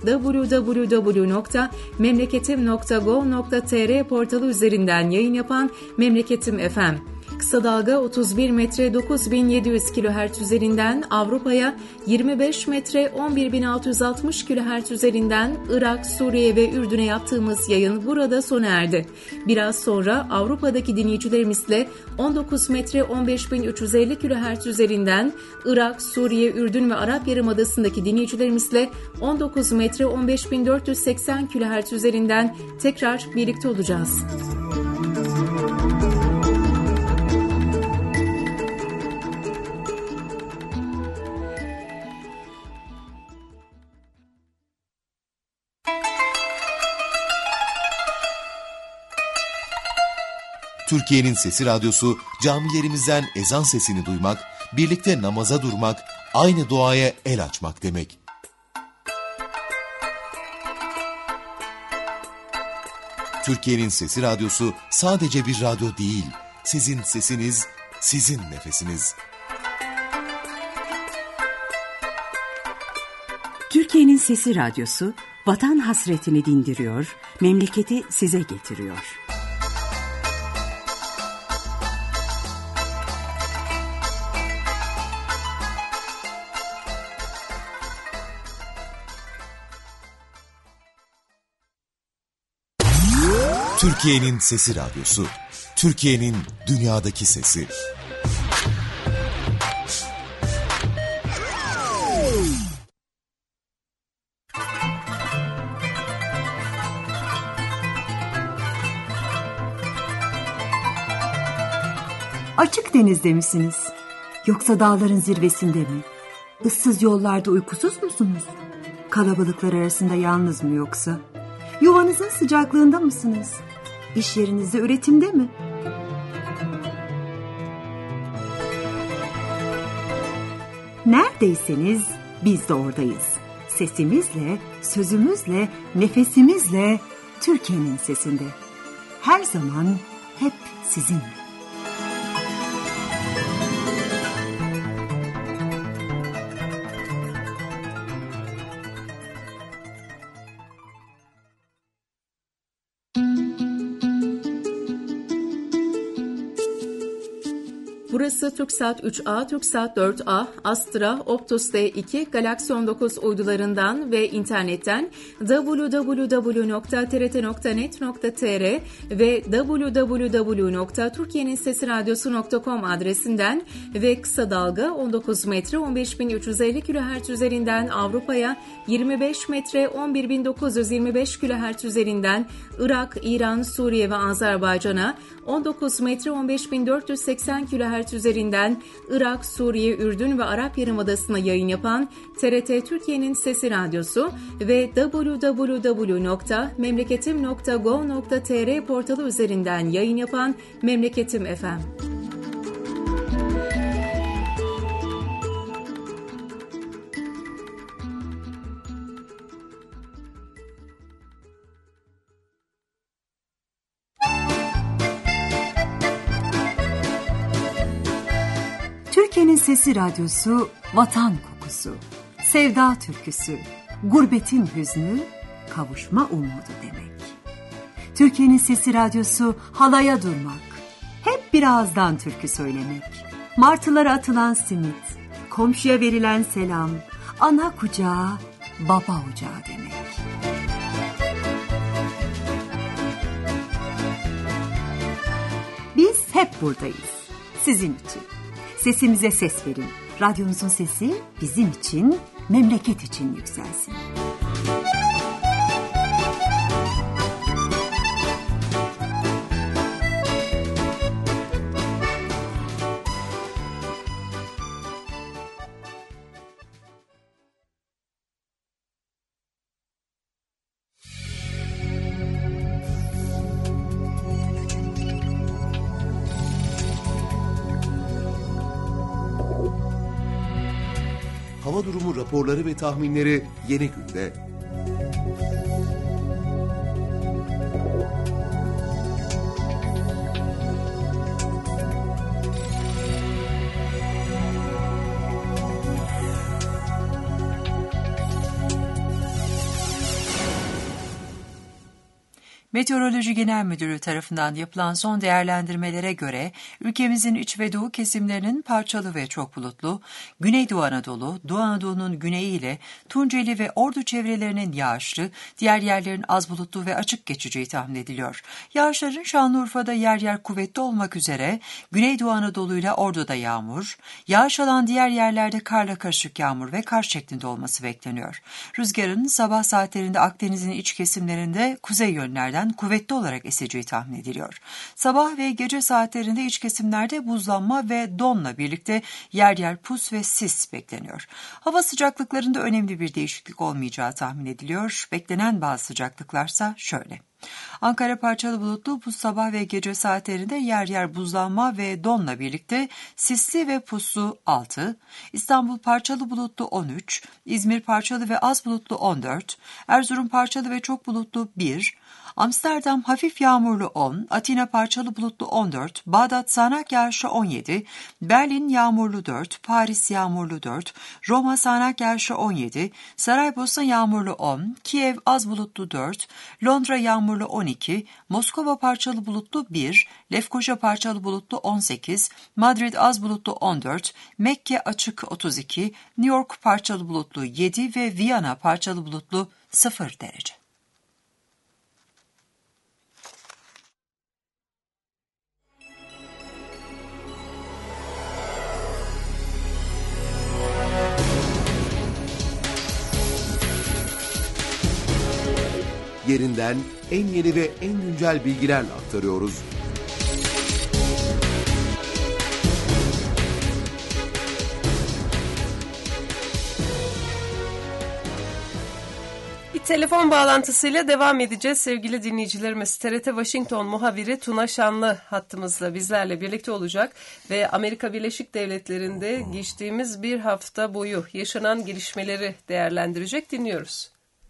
[SPEAKER 6] www.memleketim.go.tr portalı üzerinden yayın yapan Memleketim FM. Kısa dalga 31 metre 9700 kHz üzerinden Avrupa'ya, 25 metre 11660 kHz üzerinden Irak, Suriye ve Ürdün'e yaptığımız yayın burada sona erdi. Biraz sonra Avrupa'daki dinleyicilerimizle 19 metre 15350 kHz üzerinden Irak, Suriye, Ürdün ve Arap Yarımadası'ndaki dinleyicilerimizle 19 metre 15480 kHz üzerinden tekrar birlikte olacağız.
[SPEAKER 1] Türkiye'nin Sesi Radyosu, camilerimizden ezan sesini duymak, birlikte namaza durmak, aynı duaya el açmak demek. Türkiye'nin Sesi Radyosu sadece bir radyo değil, sizin sesiniz, sizin nefesiniz.
[SPEAKER 7] Türkiye'nin Sesi Radyosu, vatan hasretini dindiriyor, memleketi size getiriyor.
[SPEAKER 1] Türkiye'nin Sesi Radyosu, Türkiye'nin dünyadaki sesi.
[SPEAKER 8] Açık denizde misiniz? Yoksa dağların zirvesinde mi? Issız yollarda uykusuz musunuz? Kalabalıklar arasında yalnız mı yoksa? Yuvanızın sıcaklığında mısınız? İş yerinizde, üretimde mi? Neredeyseniz biz de oradayız. Sesimizle, sözümüzle, nefesimizle Türkiye'nin sesinde. Her zaman hep sizinle.
[SPEAKER 6] Burası TürkSat 3A, TürkSat 4A, Astra, Optus D2, Galaxy 19 uydularından ve internetten www.trt.net.tr ve www.turkiyeninsesiradyosu.com adresinden ve kısa dalga 19 metre 15350 kHz üzerinden Avrupa'ya, 25 metre 11925 kHz üzerinden Irak, İran, Suriye ve Azerbaycan'a, 19 metre 15480 kHz üzerinden Irak, Suriye, Ürdün ve Arap Yarımadası'na yayın yapan TRT Türkiye'nin Sesi Radyosu ve www.memleketim.go.tr portalı üzerinden yayın yapan Memleketim FM.
[SPEAKER 8] Türkiye'nin Sesi Radyosu, vatan kokusu, sevda türküsü, gurbetin hüznü, kavuşma umudu demek. Türkiye'nin Sesi Radyosu, halaya durmak, hep bir ağızdan türkü söylemek. Martılara atılan simit, komşuya verilen selam, ana kucağı, baba ocağı demek. Biz hep buradayız, sizin için. Sesimize ses verin. Radyonuzun sesi bizim için, memleket için yükselsin.
[SPEAKER 1] hava durumu raporları ve tahminleri Yeni Gün'de.
[SPEAKER 9] Meteoroloji Genel Müdürlüğü tarafından yapılan son değerlendirmelere göre ülkemizin iç ve doğu kesimlerinin parçalı ve çok bulutlu, Güneydoğu Anadolu, Doğu Anadolu'nun güneyi ile Tunceli ve Ordu çevrelerinin yağışlı, diğer yerlerin az bulutlu ve açık geçeceği tahmin ediliyor. Yağışların Şanlıurfa'da yer yer kuvvetli olmak üzere Güneydoğu Anadolu ile Ordu'da yağmur, yağış alan diğer yerlerde karla karışık yağmur ve kar şeklinde olması bekleniyor. Rüzgarın sabah saatlerinde Akdeniz'in iç kesimlerinde kuzey yönlerden kuvvetli olarak eseceği tahmin ediliyor. Sabah ve gece saatlerinde iç kesimlerde buzlanma ve donla birlikte yer yer pus ve sis bekleniyor. Hava sıcaklıklarında önemli bir değişiklik olmayacağı tahmin ediliyor. Beklenen bazı sıcaklıklarsa şöyle. Ankara parçalı bulutlu, bu sabah ve gece saatlerinde yer yer buzlanma ve donla birlikte sisli ve puslu 6, İstanbul parçalı bulutlu 13, İzmir parçalı ve az bulutlu 14, Erzurum parçalı ve çok bulutlu 1, Amsterdam hafif yağmurlu 10, Atina parçalı bulutlu 14, Bağdat sağanak yağışlı 17, Berlin yağmurlu 4, Paris yağmurlu 4, Roma sağanak yağışlı 17, Saraybosna yağmurlu 10, Kiev az bulutlu 4, Londra yağmurlu 12, Moskova parçalı bulutlu 1, Lefkoşa parçalı bulutlu 18, Madrid az bulutlu 14, Mekke açık 32, New York parçalı bulutlu 7 ve Viyana parçalı bulutlu 0 derece.
[SPEAKER 1] Yerinden en yeni ve en güncel bilgilerle aktarıyoruz.
[SPEAKER 2] Bir telefon bağlantısıyla devam edeceğiz sevgili dinleyicilerimiz. TRT Washington muhabiri Tuna Şanlı hattımızda bizlerle birlikte olacak ve Amerika Birleşik Devletleri'nde geçtiğimiz bir hafta boyu yaşanan gelişmeleri değerlendirecek. Dinliyoruz.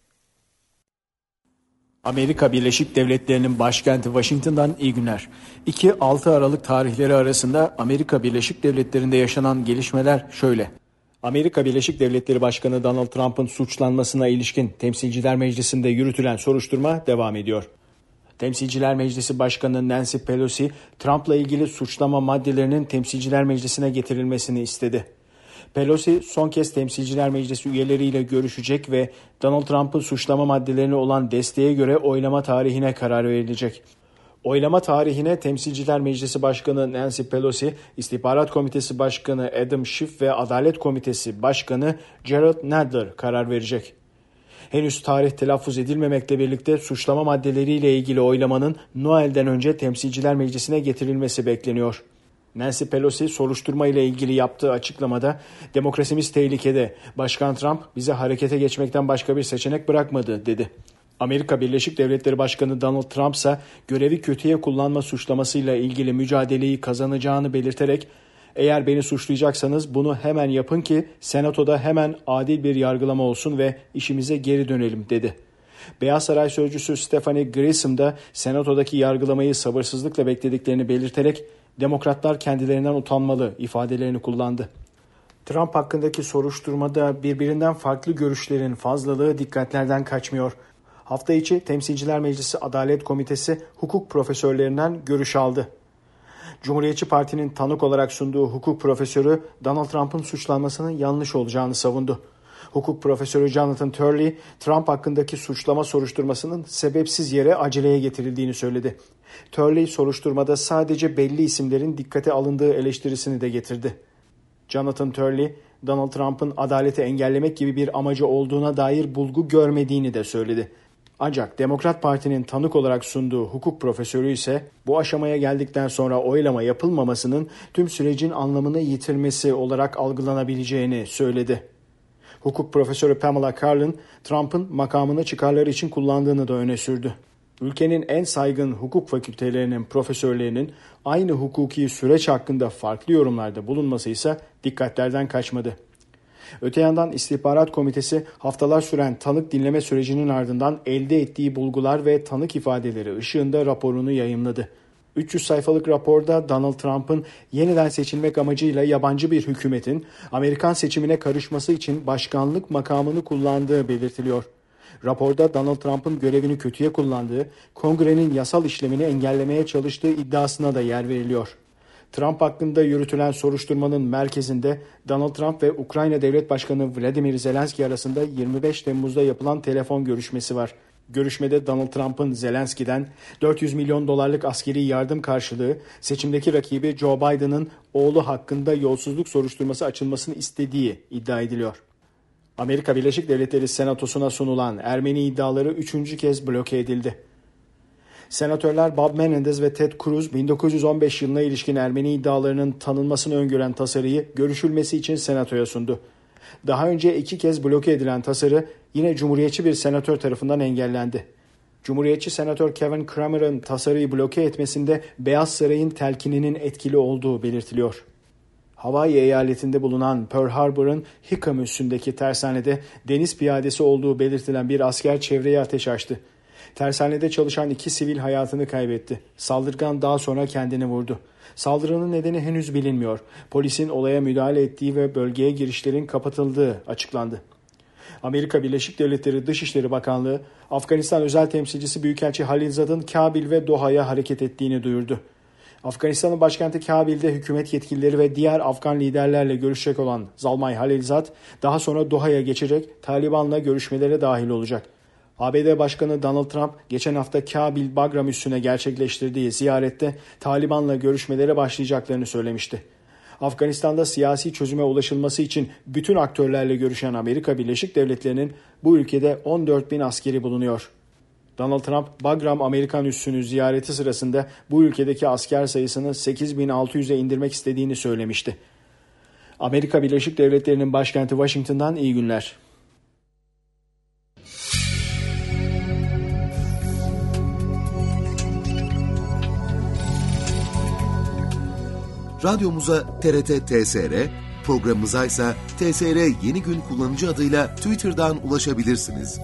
[SPEAKER 10] Amerika Birleşik Devletleri'nin başkenti Washington'dan iyi günler. 2-6 Aralık tarihleri arasında Amerika Birleşik Devletleri'nde yaşanan gelişmeler şöyle. Amerika Birleşik Devletleri Başkanı Donald Trump'ın suçlanmasına ilişkin Temsilciler Meclisi'nde yürütülen soruşturma devam ediyor. Temsilciler Meclisi Başkanı Nancy Pelosi, Trump'la ilgili suçlama maddelerinin Temsilciler Meclisi'ne getirilmesini istedi. Pelosi son kez Temsilciler Meclisi üyeleriyle görüşecek ve Donald Trump'ın suçlama maddelerine olan desteğe göre oylama tarihine karar verilecek. Oylama tarihine Temsilciler Meclisi Başkanı Nancy Pelosi, İstihbarat Komitesi Başkanı Adam Schiff ve Adalet Komitesi Başkanı Gerald Nadler karar verecek. Henüz tarih telaffuz edilmemekle birlikte suçlama maddeleriyle ilgili oylamanın Noel'den önce Temsilciler Meclisi'ne getirilmesi bekleniyor. Nancy Pelosi soruşturma ile ilgili yaptığı açıklamada "Demokrasimiz tehlikede. Başkan Trump bize harekete geçmekten başka bir seçenek bırakmadı" dedi. Amerika Birleşik Devletleri Başkanı Donald Trump ise görevi kötüye kullanma suçlamasıyla ilgili mücadeleyi kazanacağını belirterek "Eğer beni suçlayacaksanız bunu hemen yapın ki Senato'da hemen adil bir yargılama olsun ve işimize geri dönelim" dedi. Beyaz Saray Sözcüsü Stephanie Grisham da Senato'daki yargılamayı sabırsızlıkla beklediklerini belirterek "Demokratlar kendilerinden utanmalı" ifadelerini kullandı. Trump hakkındaki soruşturmada birbirinden farklı görüşlerin fazlalığı dikkatlerden kaçmıyor. Hafta içi Temsilciler Meclisi Adalet Komitesi hukuk profesörlerinden görüş aldı. Cumhuriyetçi Parti'nin tanık olarak sunduğu hukuk profesörü Donald Trump'ın suçlanmasının yanlış olacağını savundu. Hukuk profesörü Jonathan Turley, Trump hakkındaki suçlama soruşturmasının sebepsiz yere aceleye getirildiğini söyledi. Turley soruşturmada sadece belli isimlerin dikkate alındığı eleştirisini de getirdi. Jonathan Turley, Donald Trump'ın adaleti engellemek gibi bir amacı olduğuna dair bulgu görmediğini de söyledi. Ancak Demokrat Parti'nin tanık olarak sunduğu hukuk profesörü ise bu aşamaya geldikten sonra oylama yapılmamasının tüm sürecin anlamını yitirmesi olarak algılanabileceğini söyledi. Hukuk profesörü Pamela Karlan, Trump'ın makamını çıkarları için kullandığını da öne sürdü. Ülkenin en saygın hukuk fakültelerinin profesörlerinin aynı hukuki süreç hakkında farklı yorumlarda bulunması ise dikkatlerden kaçmadı. Öte yandan istihbarat komitesi haftalar süren tanık dinleme sürecinin ardından elde ettiği bulgular ve tanık ifadeleri ışığında raporunu yayımladı. 300 sayfalık raporda Donald Trump'ın yeniden seçilmek amacıyla yabancı bir hükümetin Amerikan seçimine karışması için başkanlık makamını kullandığı belirtiliyor. Raporda Donald Trump'ın görevini kötüye kullandığı, Kongre'nin yasal işlemini engellemeye çalıştığı iddiasına da yer veriliyor. Trump hakkında yürütülen soruşturmanın merkezinde Donald Trump ve Ukrayna Devlet Başkanı Vladimir Zelenski arasında 25 Temmuz'da yapılan telefon görüşmesi var. Görüşmede Donald Trump'ın Zelenski'den 400 milyon dolarlık askeri yardım karşılığı seçimdeki rakibi Joe Biden'ın oğlu hakkında yolsuzluk soruşturması açılmasını istediği iddia ediliyor. Amerika Birleşik Devletleri Senatosu'na sunulan Ermeni iddiaları 3. kez bloke edildi. Senatörler Bob Menendez ve Ted Cruz 1915 yılına ilişkin Ermeni iddialarının tanınmasını öngören tasarıyı görüşülmesi için Senato'ya sundu. Daha önce 2 kez bloke edilen tasarı yine Cumhuriyetçi bir senatör tarafından engellendi. Cumhuriyetçi Senatör Kevin Cramer'ın tasarıyı bloke etmesinde Beyaz Saray'ın telkininin etkili olduğu belirtiliyor. Hawaii eyaletinde bulunan Pearl Harbor'ın Hickam üssündeki tersanede deniz piyadesi olduğu belirtilen bir asker çevreye ateş açtı. Tersanede çalışan 2 sivil hayatını kaybetti. Saldırgan daha sonra kendini vurdu. Saldırının nedeni henüz bilinmiyor. Polisin olaya müdahale ettiği ve bölgeye girişlerin kapatıldığı açıklandı. Amerika Birleşik Devletleri Dışişleri Bakanlığı, Afganistan özel temsilcisi Büyükelçi Halilzad'ın Kabil ve Doha'ya hareket ettiğini duyurdu. Afganistan'ın başkenti Kabil'de hükümet yetkilileri ve diğer Afgan liderlerle görüşecek olan Zalmay Halilzad, daha sonra Doha'ya geçecek, Taliban'la görüşmelere dahil olacak. ABD Başkanı Donald Trump geçen hafta Kabil Bagram üssüne gerçekleştirdiği ziyarette Taliban'la görüşmelere başlayacaklarını söylemişti. Afganistan'da siyasi çözüme ulaşılması için bütün aktörlerle görüşen Amerika Birleşik Devletleri'nin bu ülkede 14.000 askeri bulunuyor. Donald Trump, Bagram Amerikan üssünü ziyareti sırasında bu ülkedeki asker sayısını 8.600'e indirmek istediğini söylemişti. Amerika Birleşik Devletleri'nin başkenti Washington'dan iyi günler.
[SPEAKER 1] Radyomuza TRT TSR, programımıza ise TSR Yeni Gün kullanıcı adıyla Twitter'dan ulaşabilirsiniz.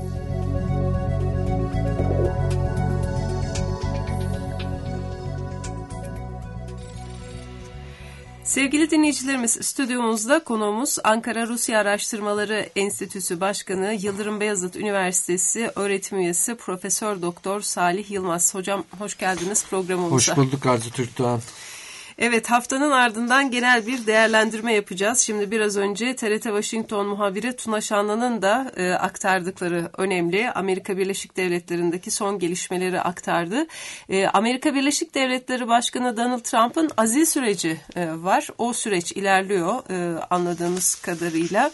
[SPEAKER 2] Sevgili dinleyicilerimiz, stüdyomuzda konuğumuz Ankara Rusya Araştırmaları Enstitüsü Başkanı, Yıldırım Beyazıt Üniversitesi öğretim üyesi Profesör Doktor Salih Yılmaz. Hocam hoş geldiniz programımıza.
[SPEAKER 11] Hoş bulduk Arzu Türkdoğan.
[SPEAKER 2] Evet, haftanın ardından genel bir değerlendirme yapacağız. Şimdi biraz önce TRT Washington muhabiri Tuna Şanlı'nın da aktardıkları önemli. Amerika Birleşik Devletleri'ndeki son gelişmeleri aktardı. Amerika Birleşik Devletleri Başkanı Donald Trump'ın azil süreci var. O süreç ilerliyor anladığımız kadarıyla.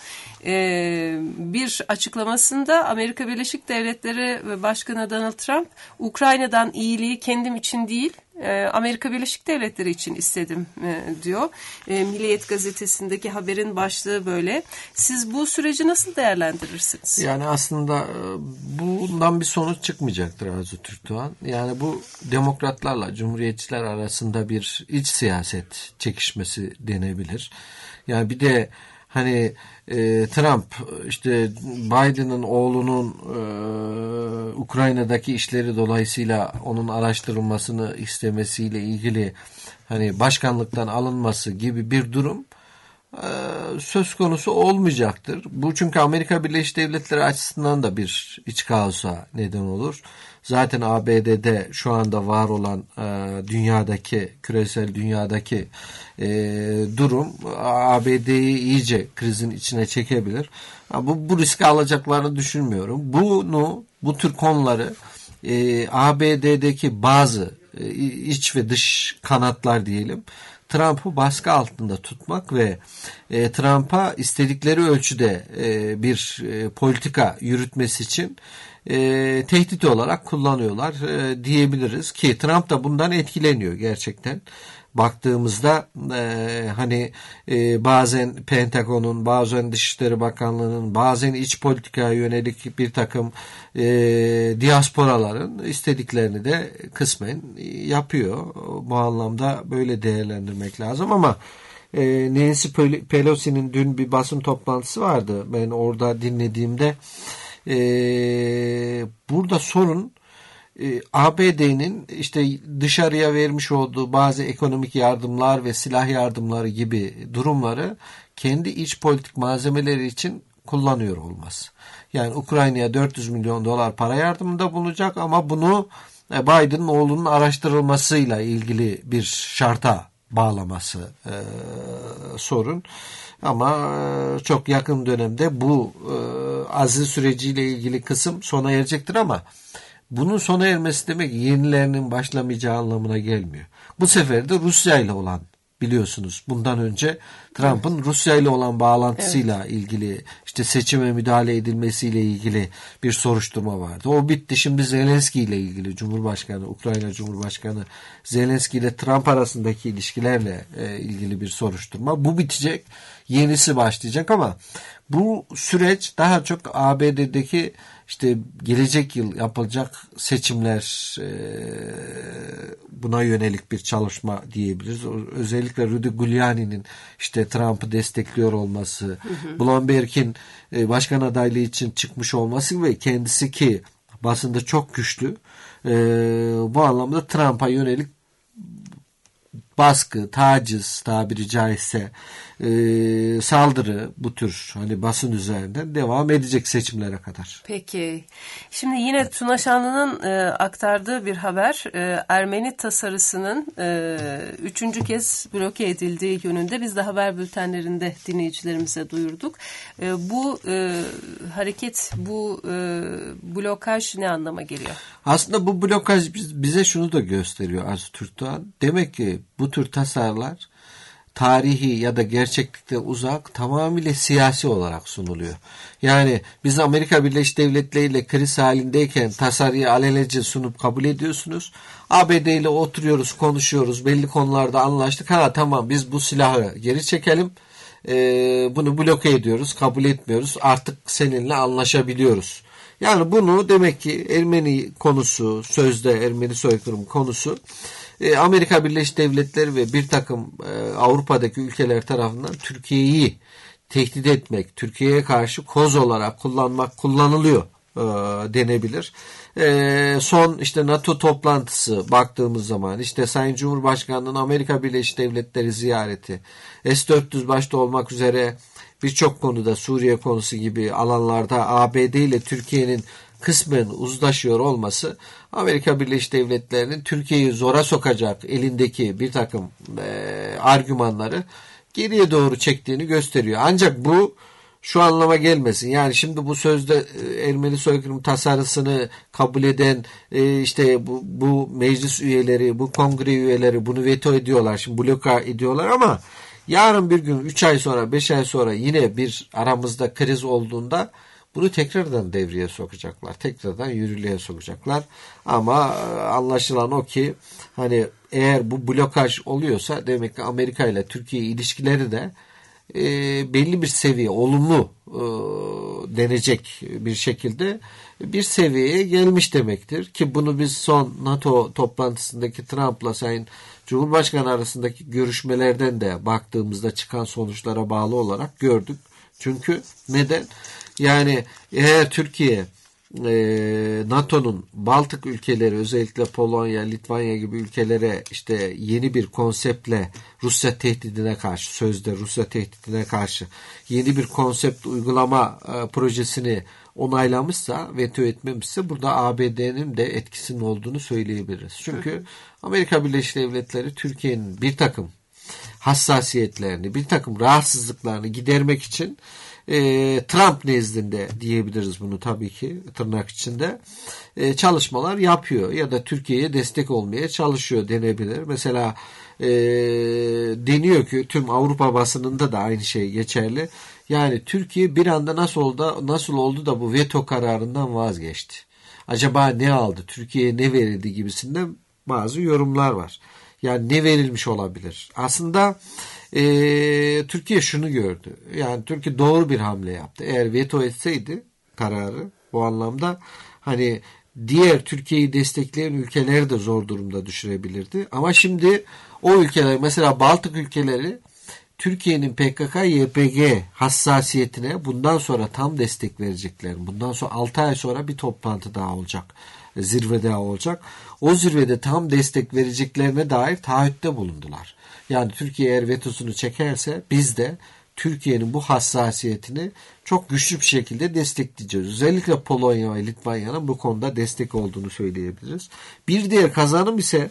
[SPEAKER 2] Bir açıklamasında Amerika Birleşik Devletleri Başkanı Donald Trump, Ukrayna'dan iyiliği kendim için değil, Amerika Birleşik Devletleri için istedim diyor. Milliyet gazetesindeki haberin başlığı böyle. Siz bu süreci nasıl değerlendirirsiniz?
[SPEAKER 11] Yani aslında bundan bir sonuç çıkmayacaktır Arzu Türkdoğan. Yani bu demokratlarla cumhuriyetçiler arasında bir iç siyaset çekişmesi denebilir. Yani bir de hani Trump işte Biden'ın oğlunun Ukrayna'daki işleri dolayısıyla onun araştırılmasını istemesiyle ilgili hani başkanlıktan alınması gibi bir durum söz konusu olmayacaktır. Bu çünkü Amerika Birleşik Devletleri açısından da bir iç kaosa neden olur. Zaten ABD'de şu anda var olan dünyadaki, küresel dünyadaki durum ABD'yi iyice krizin içine çekebilir. Bu riski alacaklarını düşünmüyorum. Bu tür konuları ABD'deki bazı iç ve dış kanatlar diyelim, Trump'ı baskı altında tutmak ve Trump'a istedikleri ölçüde bir politika yürütmesi için tehdit olarak kullanıyorlar diyebiliriz ki Trump da bundan etkileniyor gerçekten. Baktığımızda hani bazen Pentagon'un, bazen Dışişleri Bakanlığı'nın, bazen iç politikaya yönelik bir takım diasporaların istediklerini de kısmen yapıyor. Bu anlamda böyle değerlendirmek lazım ama Nancy Pelosi'nin dün bir basın toplantısı vardı. Ben orada dinlediğimde burada sorun ABD'nin işte dışarıya vermiş olduğu bazı ekonomik yardımlar ve silah yardımları gibi durumları kendi iç politik malzemeleri için kullanıyor olması. Yani Ukrayna'ya 400 milyon dolar para yardımında bulunacak ama bunu Biden'ın oğlunun araştırılmasıyla ilgili bir şarta bağlaması sorun. Ama çok yakın dönemde bu azil süreciyle ilgili kısım sona erecektir ama bunun sona ermesi demek yenilerinin başlamayacağı anlamına gelmiyor. Bu sefer de Rusya ile olan, biliyorsunuz bundan önce Trump'ın Rusya ile olan bağlantısıyla ilgili işte seçime müdahale edilmesiyle ilgili bir soruşturma vardı. O bitti. Şimdi Zelenski ile ilgili Ukrayna Cumhurbaşkanı Zelenski ile Trump arasındaki ilişkilerle ilgili bir soruşturma. Bu bitecek. Yenisi başlayacak ama bu süreç daha çok ABD'deki işte gelecek yıl yapılacak seçimler buna yönelik bir çalışma diyebiliriz. Özellikle Rudy Giuliani'nin işte Trump'ı destekliyor olması, Bloomberg'in başkan adaylığı için çıkmış olması ve kendisi ki basında çok güçlü, bu anlamda Trump'a yönelik baskı, taciz tabiri caizse saldırı bu tür hani basın üzerinden devam edecek seçimlere kadar.
[SPEAKER 2] Peki. Şimdi yine Tuna Şanlı'nın aktardığı bir haber. Ermeni tasarısının 3. kez bloke edildiği yönünde biz de haber bültenlerinde dinleyicilerimize duyurduk. Bu hareket, bu blokaj ne anlama geliyor?
[SPEAKER 11] Aslında bu blokaj bize şunu da gösteriyor Arzu Türkdoğan. Demek ki bu tür tasarılar tarihi ya da gerçeklikten uzak, tamamıyla siyasi olarak sunuluyor. Yani biz Amerika Birleşik Devletleri ile kriz halindeyken tasarıyı alelacele sunup kabul ediyorsunuz. ABD ile oturuyoruz, konuşuyoruz, belli konularda anlaştık. Tamam biz bu silahı geri çekelim, bunu bloke ediyoruz, kabul etmiyoruz, artık seninle anlaşabiliyoruz. Yani bunu demek ki Ermeni konusu, sözde Ermeni soykırım konusu Amerika Birleşik Devletleri ve bir takım Avrupa'daki ülkeler tarafından Türkiye'yi tehdit etmek, Türkiye'ye karşı koz olarak kullanılıyor denebilir. Son işte NATO toplantısı baktığımız zaman işte Sayın Cumhurbaşkanı'nın Amerika Birleşik Devletleri ziyareti, S-400 başta olmak üzere birçok konuda Suriye konusu gibi alanlarda ABD ile Türkiye'nin kısmen uzlaşıyor olması Amerika Birleşik Devletleri'nin Türkiye'yi zora sokacak elindeki bir takım argümanları geriye doğru çektiğini gösteriyor. Ancak bu şu anlama gelmesin. Yani şimdi bu sözde Ermeni soykırım tasarısını kabul eden işte bu meclis üyeleri, bu kongre üyeleri bunu veto ediyorlar. Şimdi bloka ediyorlar ama yarın bir gün 3 ay sonra 5 ay sonra yine bir aramızda kriz olduğunda bunu tekrardan devreye sokacaklar. Tekrardan yürürlüğe sokacaklar. Ama anlaşılan o ki hani eğer bu blokaj oluyorsa demek ki Amerika ile Türkiye ilişkileri de belli bir seviye olumlu denecek bir şekilde bir seviyeye gelmiş demektir. Ki bunu biz son NATO toplantısındaki Trump'la Sayın Cumhurbaşkanı arasındaki görüşmelerden de baktığımızda çıkan sonuçlara bağlı olarak gördük. Çünkü neden? Yani eğer Türkiye NATO'nun Baltık ülkeleri özellikle Polonya, Litvanya gibi ülkelere işte yeni bir konseptle Rusya tehdidine karşı sözde Rusya tehdidine karşı yeni bir konsept uygulama projesini onaylamışsa, veto etmemişse burada ABD'nin de etkisinin olduğunu söyleyebiliriz. Çünkü Amerika Birleşik Devletleri Türkiye'nin bir takım hassasiyetlerini, bir takım rahatsızlıklarını gidermek için Trump nezdinde diyebiliriz bunu tabii ki tırnak içinde çalışmalar yapıyor ya da Türkiye'ye destek olmaya çalışıyor denebilir. Mesela deniyor ki tüm Avrupa basınında da aynı şey geçerli. Yani Türkiye bir anda nasıl oldu da bu veto kararından vazgeçti? Acaba ne aldı? Türkiye'ye ne verildi gibisinden bazı yorumlar var. Yani ne verilmiş olabilir? Aslında Türkiye şunu gördü. Yani Türkiye doğru bir hamle yaptı. Eğer veto etseydi kararı bu anlamda hani diğer Türkiye'yi destekleyen ülkeleri de zor durumda düşürebilirdi. Ama şimdi o ülkeler mesela Baltık ülkeleri Türkiye'nin PKK-YPG hassasiyetine bundan sonra tam destek verecekler. Bundan sonra 6 ay sonra bir toplantı daha olacak. Zirve daha olacak. O zirvede tam destek vereceklerine dair taahhütte bulundular. Yani Türkiye eğer vetosunu çekerse biz de Türkiye'nin bu hassasiyetini çok güçlü bir şekilde destekleyeceğiz. Özellikle Polonya ve Litvanya'nın bu konuda destek olduğunu söyleyebiliriz. Bir diğer kazanım ise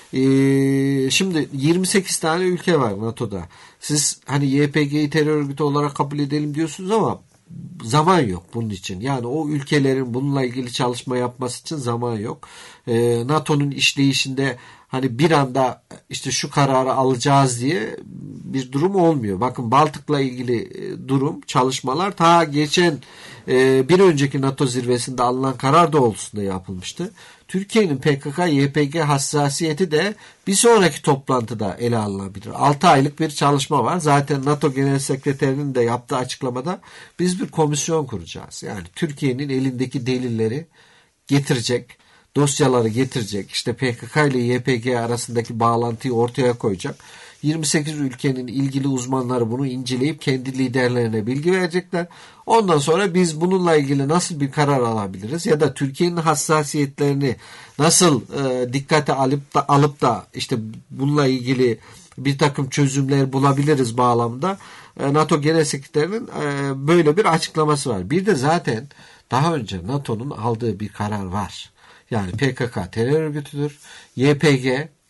[SPEAKER 11] şimdi 28 tane ülke var NATO'da. Siz hani YPG'yi terör örgütü olarak kabul edelim diyorsunuz ama zaman yok bunun için. Yani o ülkelerin bununla ilgili çalışma yapması için zaman yok. NATO'nun işleyişinde hani bir anda işte şu kararı alacağız diye bir durum olmuyor. Bakın Baltık'la ilgili durum, çalışmalar ta geçen bir önceki NATO zirvesinde alınan karar doğrultusunda yapılmıştı. Türkiye'nin PKK-YPG hassasiyeti de bir sonraki toplantıda ele alınabilir. 6 aylık bir çalışma var. Zaten NATO Genel Sekreterinin de yaptığı açıklamada biz bir komisyon kuracağız. Yani Türkiye'nin elindeki delilleri getirecek, dosyaları getirecek, işte PKK ile YPG arasındaki bağlantıyı ortaya koyacak. 28 ülkenin ilgili uzmanları bunu inceleyip kendi liderlerine bilgi verecekler. Ondan sonra biz bununla ilgili nasıl bir karar alabiliriz ya da Türkiye'nin hassasiyetlerini nasıl dikkate alıp da işte bununla ilgili bir takım çözümler bulabiliriz bağlamda NATO Genel Sekreterinin böyle bir açıklaması var. Bir de zaten daha önce NATO'nun aldığı bir karar var. Yani PKK terör örgütüdür. YPG,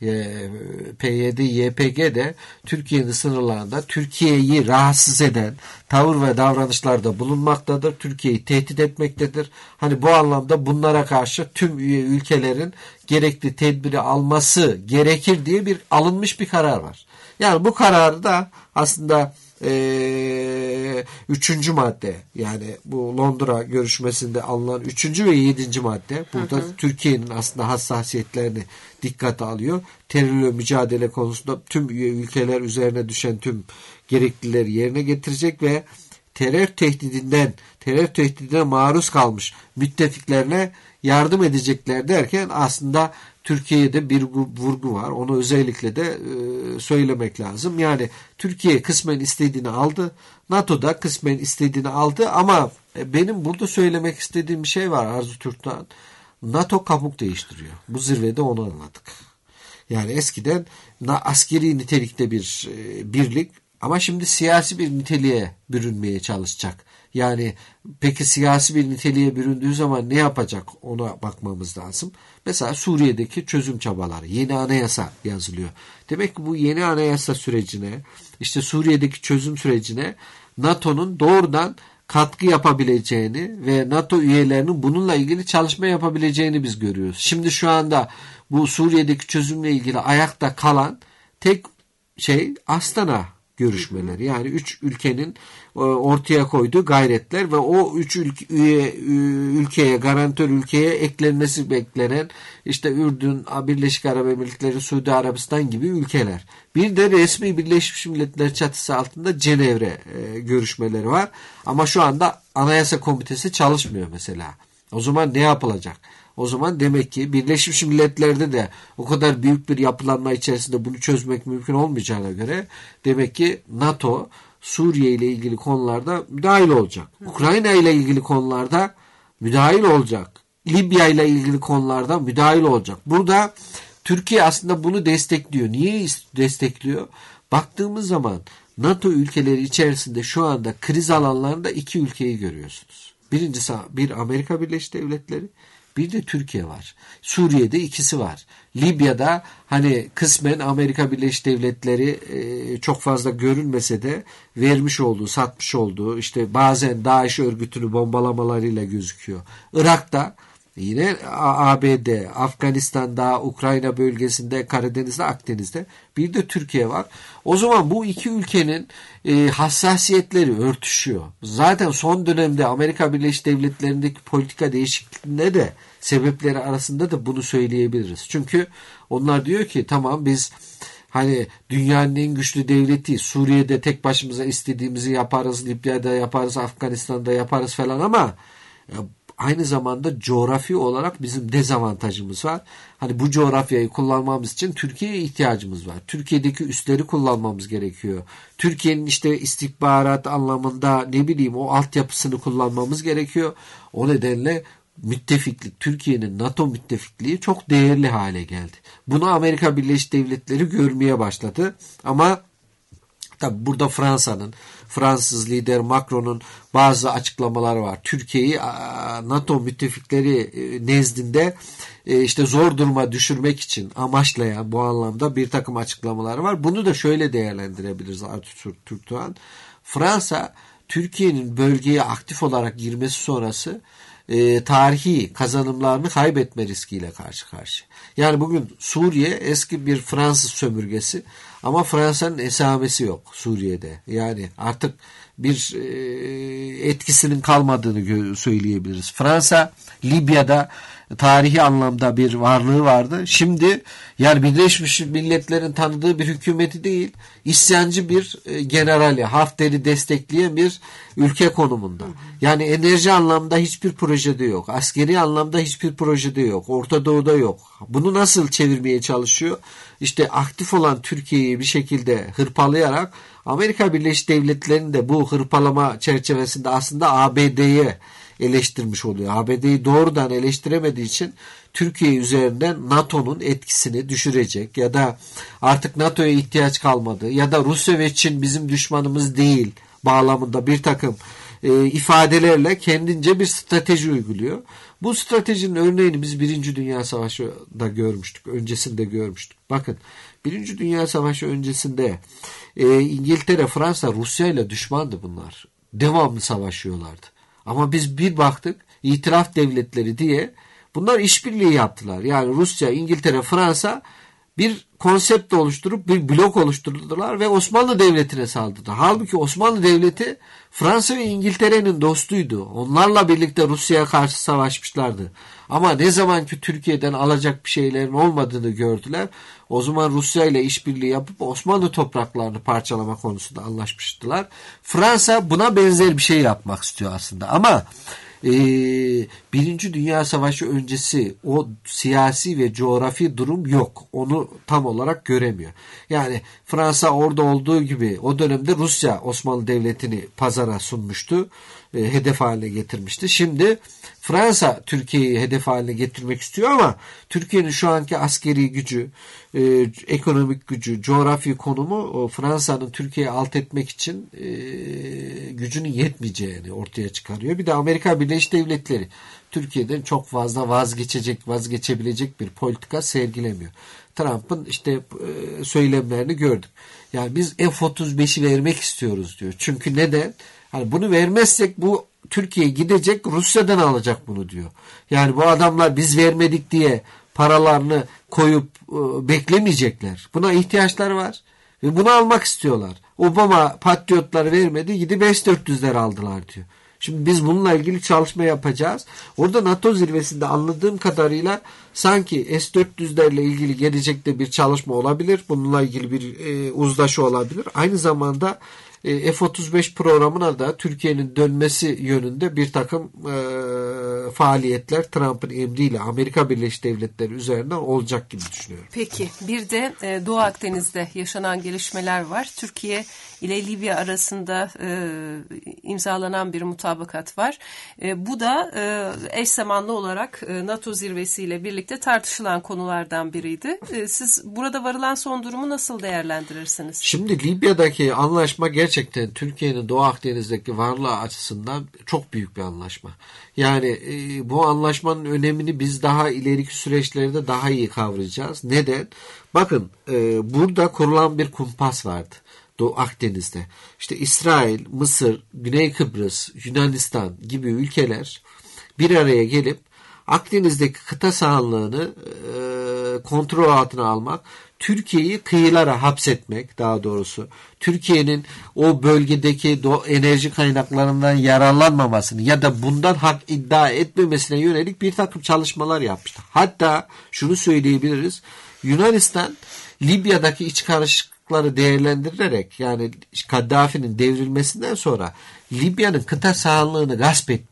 [SPEAKER 11] PYD, YPG de Türkiye'nin sınırlarında Türkiye'yi rahatsız eden tavır ve davranışlarda bulunmaktadır. Türkiye'yi tehdit etmektedir. Hani bu anlamda bunlara karşı tüm üye ülkelerin gerekli tedbiri alması gerekir diye alınmış bir karar var. Yani bu kararı da aslında 3. madde, yani bu Londra görüşmesinde alınan 3. ve 7. madde burada Türkiye'nin aslında hassasiyetlerini dikkate alıyor. Terörle mücadele konusunda tüm üye ülkeler üzerine düşen tüm gereklileri yerine getirecek ve terör tehdidine maruz kalmış müttefiklerine yardım edecekler derken aslında Türkiye'de bir vurgu var. Onu özellikle de söylemek lazım. Yani Türkiye kısmen istediğini aldı. NATO da kısmen istediğini aldı ama benim burada söylemek istediğim bir şey var Arzu Türk'ten. NATO kabuk değiştiriyor. Bu zirvede onu anladık. Yani eskiden askeri nitelikte bir birlik ama şimdi siyasi bir niteliğe bürünmeye çalışacak. Yani peki siyasi bir niteliğe büründüğü zaman ne yapacak ona bakmamız lazım. Mesela Suriye'deki çözüm çabaları, yeni anayasa yazılıyor. Demek ki bu yeni anayasa sürecine, işte Suriye'deki çözüm sürecine NATO'nun doğrudan katkı yapabileceğini ve NATO üyelerinin bununla ilgili çalışma yapabileceğini biz görüyoruz. Şimdi şu anda bu Suriye'deki çözümle ilgili ayakta kalan tek şey Astana görüşmeleri. Yani 3 ülkenin ortaya koyduğu gayretler ve o 3 ülkeye, garantör ülkeye eklenmesi beklenen işte Ürdün, Birleşik Arap Emirlikleri, Suudi Arabistan gibi ülkeler. Bir de resmi Birleşmiş Milletler çatısı altında Cenevre görüşmeleri var. Ama şu anda Anayasa Komitesi çalışmıyor mesela. O zaman ne yapılacak? O zaman demek ki Birleşmiş Milletler'de de o kadar büyük bir yapılanma içerisinde bunu çözmek mümkün olmayacağına göre demek ki NATO Suriye ile ilgili konularda müdahil olacak. Ukrayna ile ilgili konularda müdahil olacak. Libya ile ilgili konularda müdahil olacak. Burada Türkiye aslında bunu destekliyor. Niye destekliyor? Baktığımız zaman NATO ülkeleri içerisinde şu anda kriz alanlarında 2 ülkeyi görüyorsunuz. Birincisi bir Amerika Birleşik Devletleri, bir de Türkiye var. Suriye'de ikisi var. Libya'da hani kısmen Amerika Birleşik Devletleri çok fazla görünmese de vermiş olduğu, satmış olduğu, işte bazen DAEŞ örgütünü bombalamalarıyla gözüküyor. Irak'ta yine ABD, Afganistan'da, Ukrayna bölgesinde, Karadeniz'de, Akdeniz'de, bir de Türkiye var. O zaman bu 2 ülkenin hassasiyetleri örtüşüyor. Zaten son dönemde Amerika Birleşik Devletleri'ndeki politika değişikliğinde de sebepleri arasında da bunu söyleyebiliriz. Çünkü onlar diyor ki tamam biz hani dünyanın en güçlü devleti, Suriye'de tek başımıza istediğimizi yaparız, Libya'da yaparız, Afganistan'da yaparız falan ama aynı zamanda coğrafi olarak bizim dezavantajımız var. Hani bu coğrafyayı kullanmamız için Türkiye'ye ihtiyacımız var. Türkiye'deki üsleri kullanmamız gerekiyor. Türkiye'nin işte istihbarat anlamında o altyapısını kullanmamız gerekiyor. O nedenle müttefiklik, Türkiye'nin NATO müttefikliği çok değerli hale geldi. Bunu Amerika Birleşik Devletleri görmeye başladı. Ama tabi burada Fransız lider Macron'un bazı açıklamaları var. Türkiye'yi NATO müttefikleri nezdinde işte zor duruma düşürmek için amaçlayan bu anlamda bir takım açıklamaları var. Bunu da şöyle değerlendirebiliriz Artur Türkdoğan. Fransa, Türkiye'nin bölgeye aktif olarak girmesi sonrası tarihi kazanımlarını kaybetme riskiyle karşı karşıya. Yani bugün Suriye eski bir Fransız sömürgesi ama Fransa'nın esamesi yok Suriye'de. Yani artık bir etkisinin kalmadığını söyleyebiliriz. Fransa Libya'da tarihi anlamda bir varlığı vardı. Şimdi yani Birleşmiş Milletler'in tanıdığı bir hükümeti değil, isyancı bir generali, Hafter'i destekleyen bir ülke konumunda. Yani enerji anlamda hiçbir projede yok. Askeri anlamda hiçbir projede yok. Orta Doğu'da yok. Bunu nasıl çevirmeye çalışıyor? İşte aktif olan Türkiye'yi bir şekilde hırpalayarak Amerika Birleşik Devletleri'nin de bu hırpalama çerçevesinde aslında ABD'ye eleştirmiş oluyor. ABD'yi doğrudan eleştiremediği için Türkiye üzerinden NATO'nun etkisini düşürecek ya da artık NATO'ya ihtiyaç kalmadı ya da Rusya ve Çin bizim düşmanımız değil bağlamında bir takım ifadelerle kendince bir strateji uyguluyor. Bu stratejinin örneğini biz 1. Dünya Savaşı'da görmüştük. Öncesinde görmüştük. Bakın 1. Dünya Savaşı öncesinde İngiltere, Fransa, Rusya ile düşmandı bunlar. Devamlı savaşıyorlardı. Ama biz bir baktık itiraf devletleri diye bunlar işbirliği yaptılar. Yani Rusya, İngiltere, Fransa bir konsept oluşturup bir blok oluşturdular ve Osmanlı Devleti'ne saldırdılar. Halbuki Osmanlı Devleti Fransa ve İngiltere'nin dostuydu. Onlarla birlikte Rusya'ya karşı savaşmışlardı. Ama ne zaman ki Türkiye'den alacak bir şeylerin olmadığını gördüler, o zaman Rusya ile işbirliği yapıp Osmanlı topraklarını parçalama konusunda anlaşmıştılar. Fransa buna benzer bir şey yapmak istiyor aslında ama Birinci Dünya Savaşı öncesi o siyasi ve coğrafi durum yok. Onu tam olarak göremiyor. Yani Fransa orada olduğu gibi o dönemde Rusya Osmanlı Devleti'ni pazara sunmuştu. Hedef haline getirmişti. Şimdi Fransa Türkiye'yi hedef haline getirmek istiyor ama Türkiye'nin şu anki askeri gücü, ekonomik gücü, coğrafi konumu Fransa'nın Türkiye'yi alt etmek için gücünün yetmeyeceğini ortaya çıkarıyor. Bir de Amerika Birleşik Devletleri Türkiye'den çok fazla vazgeçebilecek bir politika sergilemiyor. Trump'ın işte söylemlerini gördük. Yani biz F-35'i vermek istiyoruz diyor. Çünkü neden? Hani bunu vermezsek bu Türkiye gidecek Rusya'dan alacak bunu diyor. Yani bu adamlar biz vermedik diye paralarını koyup beklemeyecekler. Buna ihtiyaçları var ve bunu almak istiyorlar. Obama Patriotlar vermedi, gidip S-400'ler aldılar diyor. Şimdi biz bununla ilgili çalışma yapacağız. Orada NATO zirvesinde anladığım kadarıyla sanki S-400'lerle ilgili gelecekte bir çalışma olabilir. Bununla ilgili bir uzlaşı olabilir. Aynı zamanda F-35 programına da Türkiye'nin dönmesi yönünde bir takım faaliyetler Trump'ın emriyle Amerika Birleşik Devletleri üzerinden olacak gibi düşünüyorum.
[SPEAKER 2] Peki bir de Doğu Akdeniz'de yaşanan gelişmeler var. Türkiye ile Libya arasında imzalanan bir mutabakat var. Bu da eş zamanlı olarak NATO zirvesiyle birlikte tartışılan konulardan biriydi. Siz burada varılan son durumu nasıl değerlendirirsiniz?
[SPEAKER 11] Şimdi Libya'daki anlaşma gerçekten Türkiye'nin Doğu Akdeniz'deki varlığı açısından çok büyük bir anlaşma. Yani bu anlaşmanın önemini biz daha ileriki süreçlerde daha iyi kavrayacağız. Neden? Bakın burada kurulan bir kumpas vardı. Doğu Akdeniz'de. İşte İsrail, Mısır, Güney Kıbrıs, Yunanistan gibi ülkeler bir araya gelip Akdeniz'deki kıta sahanlığını kontrol altına almak, Türkiye'yi kıyılara hapsetmek daha doğrusu, Türkiye'nin o bölgedeki enerji kaynaklarından yararlanmamasını ya da bundan hak iddia etmemesine yönelik bir takım çalışmalar yapmıştı. Hatta şunu söyleyebiliriz, Yunanistan Libya'daki iç karışıklıkları değerlendirerek yani Kaddafi'nin devrilmesinden sonra Libya'nın kıta sahanlığını gasp etmişti.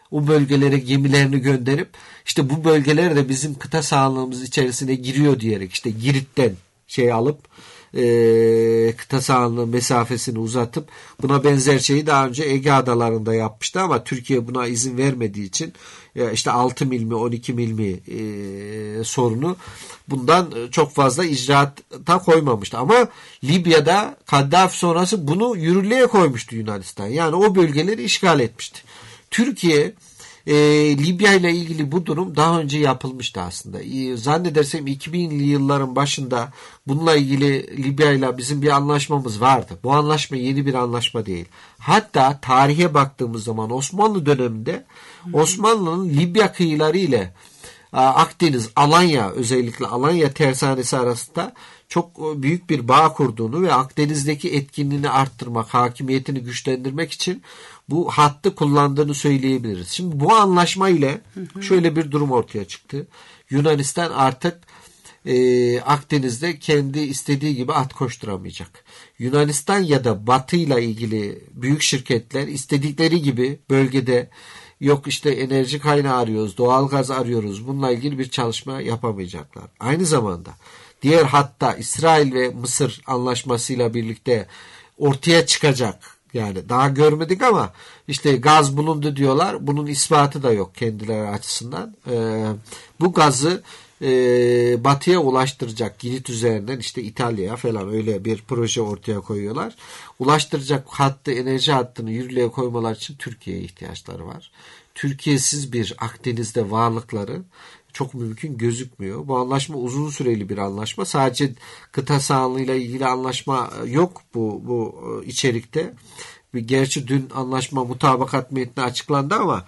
[SPEAKER 11] o bölgelere gemilerini gönderip işte bu bölgeler de bizim kıta sahanlığımız içerisine giriyor diyerek işte Girit'ten alıp kıta sahanlığı mesafesini uzatıp buna benzer şeyi daha önce Ege Adaları'nda yapmıştı ama Türkiye buna izin vermediği için işte 6 mil mi 12 mil mi sorunu bundan çok fazla icraata koymamıştı. Ama Libya'da Kaddafi sonrası bunu yürürlüğe koymuştu Yunanistan. Yani o bölgeleri işgal etmişti. Türkiye Libya ile ilgili bu durum daha önce yapılmıştı aslında. Zannedersem 2000'li yılların başında bununla ilgili Libya ile bizim bir anlaşmamız vardı. Bu anlaşma yeni bir anlaşma değil. Hatta tarihe baktığımız zaman Osmanlı döneminde Osmanlı'nın Libya kıyıları ile Akdeniz, Alanya, özellikle Alanya tersanesi arasında çok büyük bir bağ kurduğunu ve Akdeniz'deki etkinliğini arttırmak, hakimiyetini güçlendirmek için bu hattı kullandığını söyleyebiliriz. Şimdi bu anlaşma ile şöyle bir durum ortaya çıktı. Yunanistan artık Akdeniz'de kendi istediği gibi at koşturamayacak. Yunanistan ya da Batı ile ilgili büyük şirketler istedikleri gibi bölgede yok işte enerji kaynağı arıyoruz, doğalgaz arıyoruz. Bununla ilgili bir çalışma yapamayacaklar. Aynı zamanda diğer hatta İsrail ve Mısır anlaşmasıyla birlikte ortaya çıkacak. Yani daha görmedik ama işte gaz bulundu diyorlar. Bunun ispatı da yok kendileri açısından. Bu gazı batıya ulaştıracak Girit üzerinden işte İtalya'ya falan öyle bir proje ortaya koyuyorlar. Ulaştıracak hattı, enerji hattını yürürlüğe koymalar için Türkiye'ye ihtiyaçları var. Türkiye'siz bir Akdeniz'de varlıkları çok mümkün gözükmüyor. Bu anlaşma uzun süreli bir anlaşma. Sadece kıta sahanlığıyla ilgili anlaşma yok bu içerikte. Gerçi dün anlaşma mutabakat metni açıklandı ama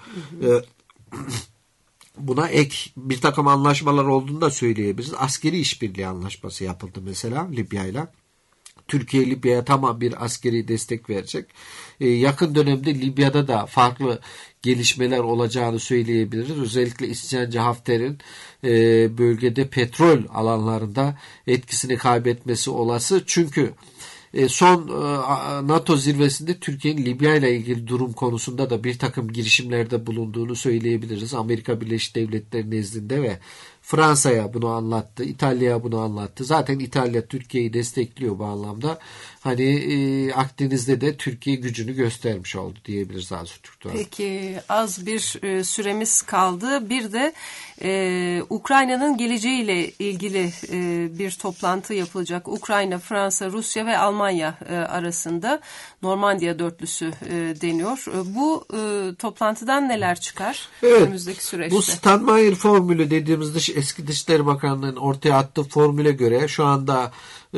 [SPEAKER 11] buna ek bir takım anlaşmalar olduğunu da söyleyebiliriz. Askeri işbirliği anlaşması yapıldı mesela Libya'yla. Türkiye Libya'ya tamam bir askeri destek verecek. Yakın dönemde Libya'da da farklı gelişmeler olacağını söyleyebiliriz. Özellikle İsyancı Hafter'in bölgede petrol alanlarında etkisini kaybetmesi olası. Çünkü son NATO zirvesinde Türkiye'nin Libya ile ilgili durum konusunda da bir takım girişimlerde bulunduğunu söyleyebiliriz. Amerika Birleşik Devletleri nezdinde ve Fransa'ya bunu anlattı, İtalya'ya bunu anlattı. Zaten İtalya Türkiye'yi destekliyor bu anlamda. Hani Akdeniz'de de Türkiye gücünü göstermiş oldu diyebiliriz Arzu Türkdoğan.
[SPEAKER 2] Peki az bir süremiz kaldı. Bir de Ukrayna'nın geleceğiyle ilgili bir toplantı yapılacak. Ukrayna, Fransa, Rusya ve Almanya arasında Normandiya dörtlüsü deniyor. Bu toplantıdan neler çıkar önümüzdeki süreçte?
[SPEAKER 11] Bu Steinmeier formülü dediğimiz eski Dışişleri Bakanlığı'nın ortaya attığı formüle göre şu anda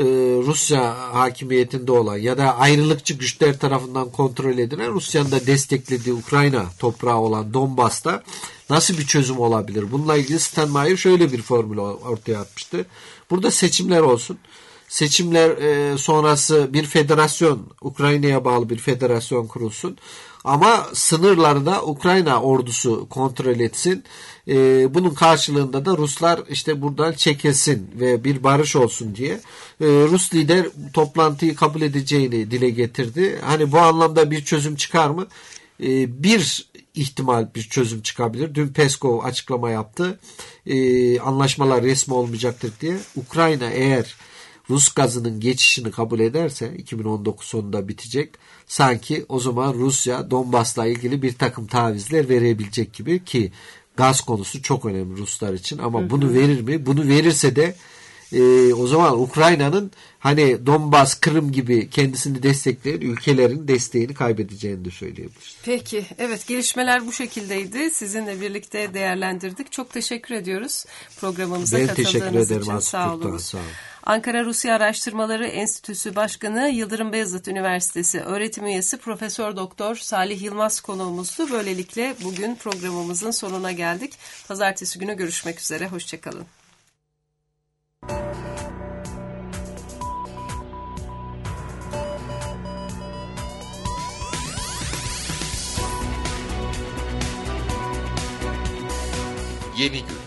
[SPEAKER 11] Rusya hakimiyetinde olan ya da ayrılıkçı güçler tarafından kontrol edilen Rusya'nın da desteklediği Ukrayna toprağı olan Donbas'ta nasıl bir çözüm olabilir? Bununla ilgili Steinmeier şöyle bir formül ortaya atmıştı. Burada seçimler olsun. Seçimler sonrası bir federasyon, Ukrayna'ya bağlı bir federasyon kurulsun. Ama sınırları da Ukrayna ordusu kontrol etsin. Bunun karşılığında da Ruslar işte buradan çekilsin ve bir barış olsun diye Rus lider toplantıyı kabul edeceğini dile getirdi. Hani bu anlamda bir çözüm çıkar mı? Bir ihtimal bir çözüm çıkabilir. Dün Peskov açıklama yaptı. Anlaşmalar resmi olmayacaktır diye. Ukrayna eğer Rus gazının geçişini kabul ederse 2019 sonunda bitecek. Sanki o zaman Rusya Donbas'la ilgili bir takım tavizler verebilecek gibi ki gaz konusu çok önemli Ruslar için ama bunu verir mi? Bunu verirse de o zaman Ukrayna'nın hani Donbas, Kırım gibi kendisini destekleyen ülkelerin desteğini kaybedeceğini de söyleyebiliriz.
[SPEAKER 2] Peki, evet gelişmeler bu şekildeydi. Sizinle birlikte değerlendirdik. Çok teşekkür ediyoruz programımıza katıldığınız için. Ben teşekkür ederim. Sağ olun. Ankara Rusya Araştırmaları Enstitüsü Başkanı Yıldırım Beyazıt Üniversitesi öğretim üyesi Profesör Doktor Salih Yılmaz konuğumuzdu. Böylelikle bugün programımızın sonuna geldik. Pazartesi günü görüşmek üzere. Hoşçakalın.
[SPEAKER 1] Yeni gün.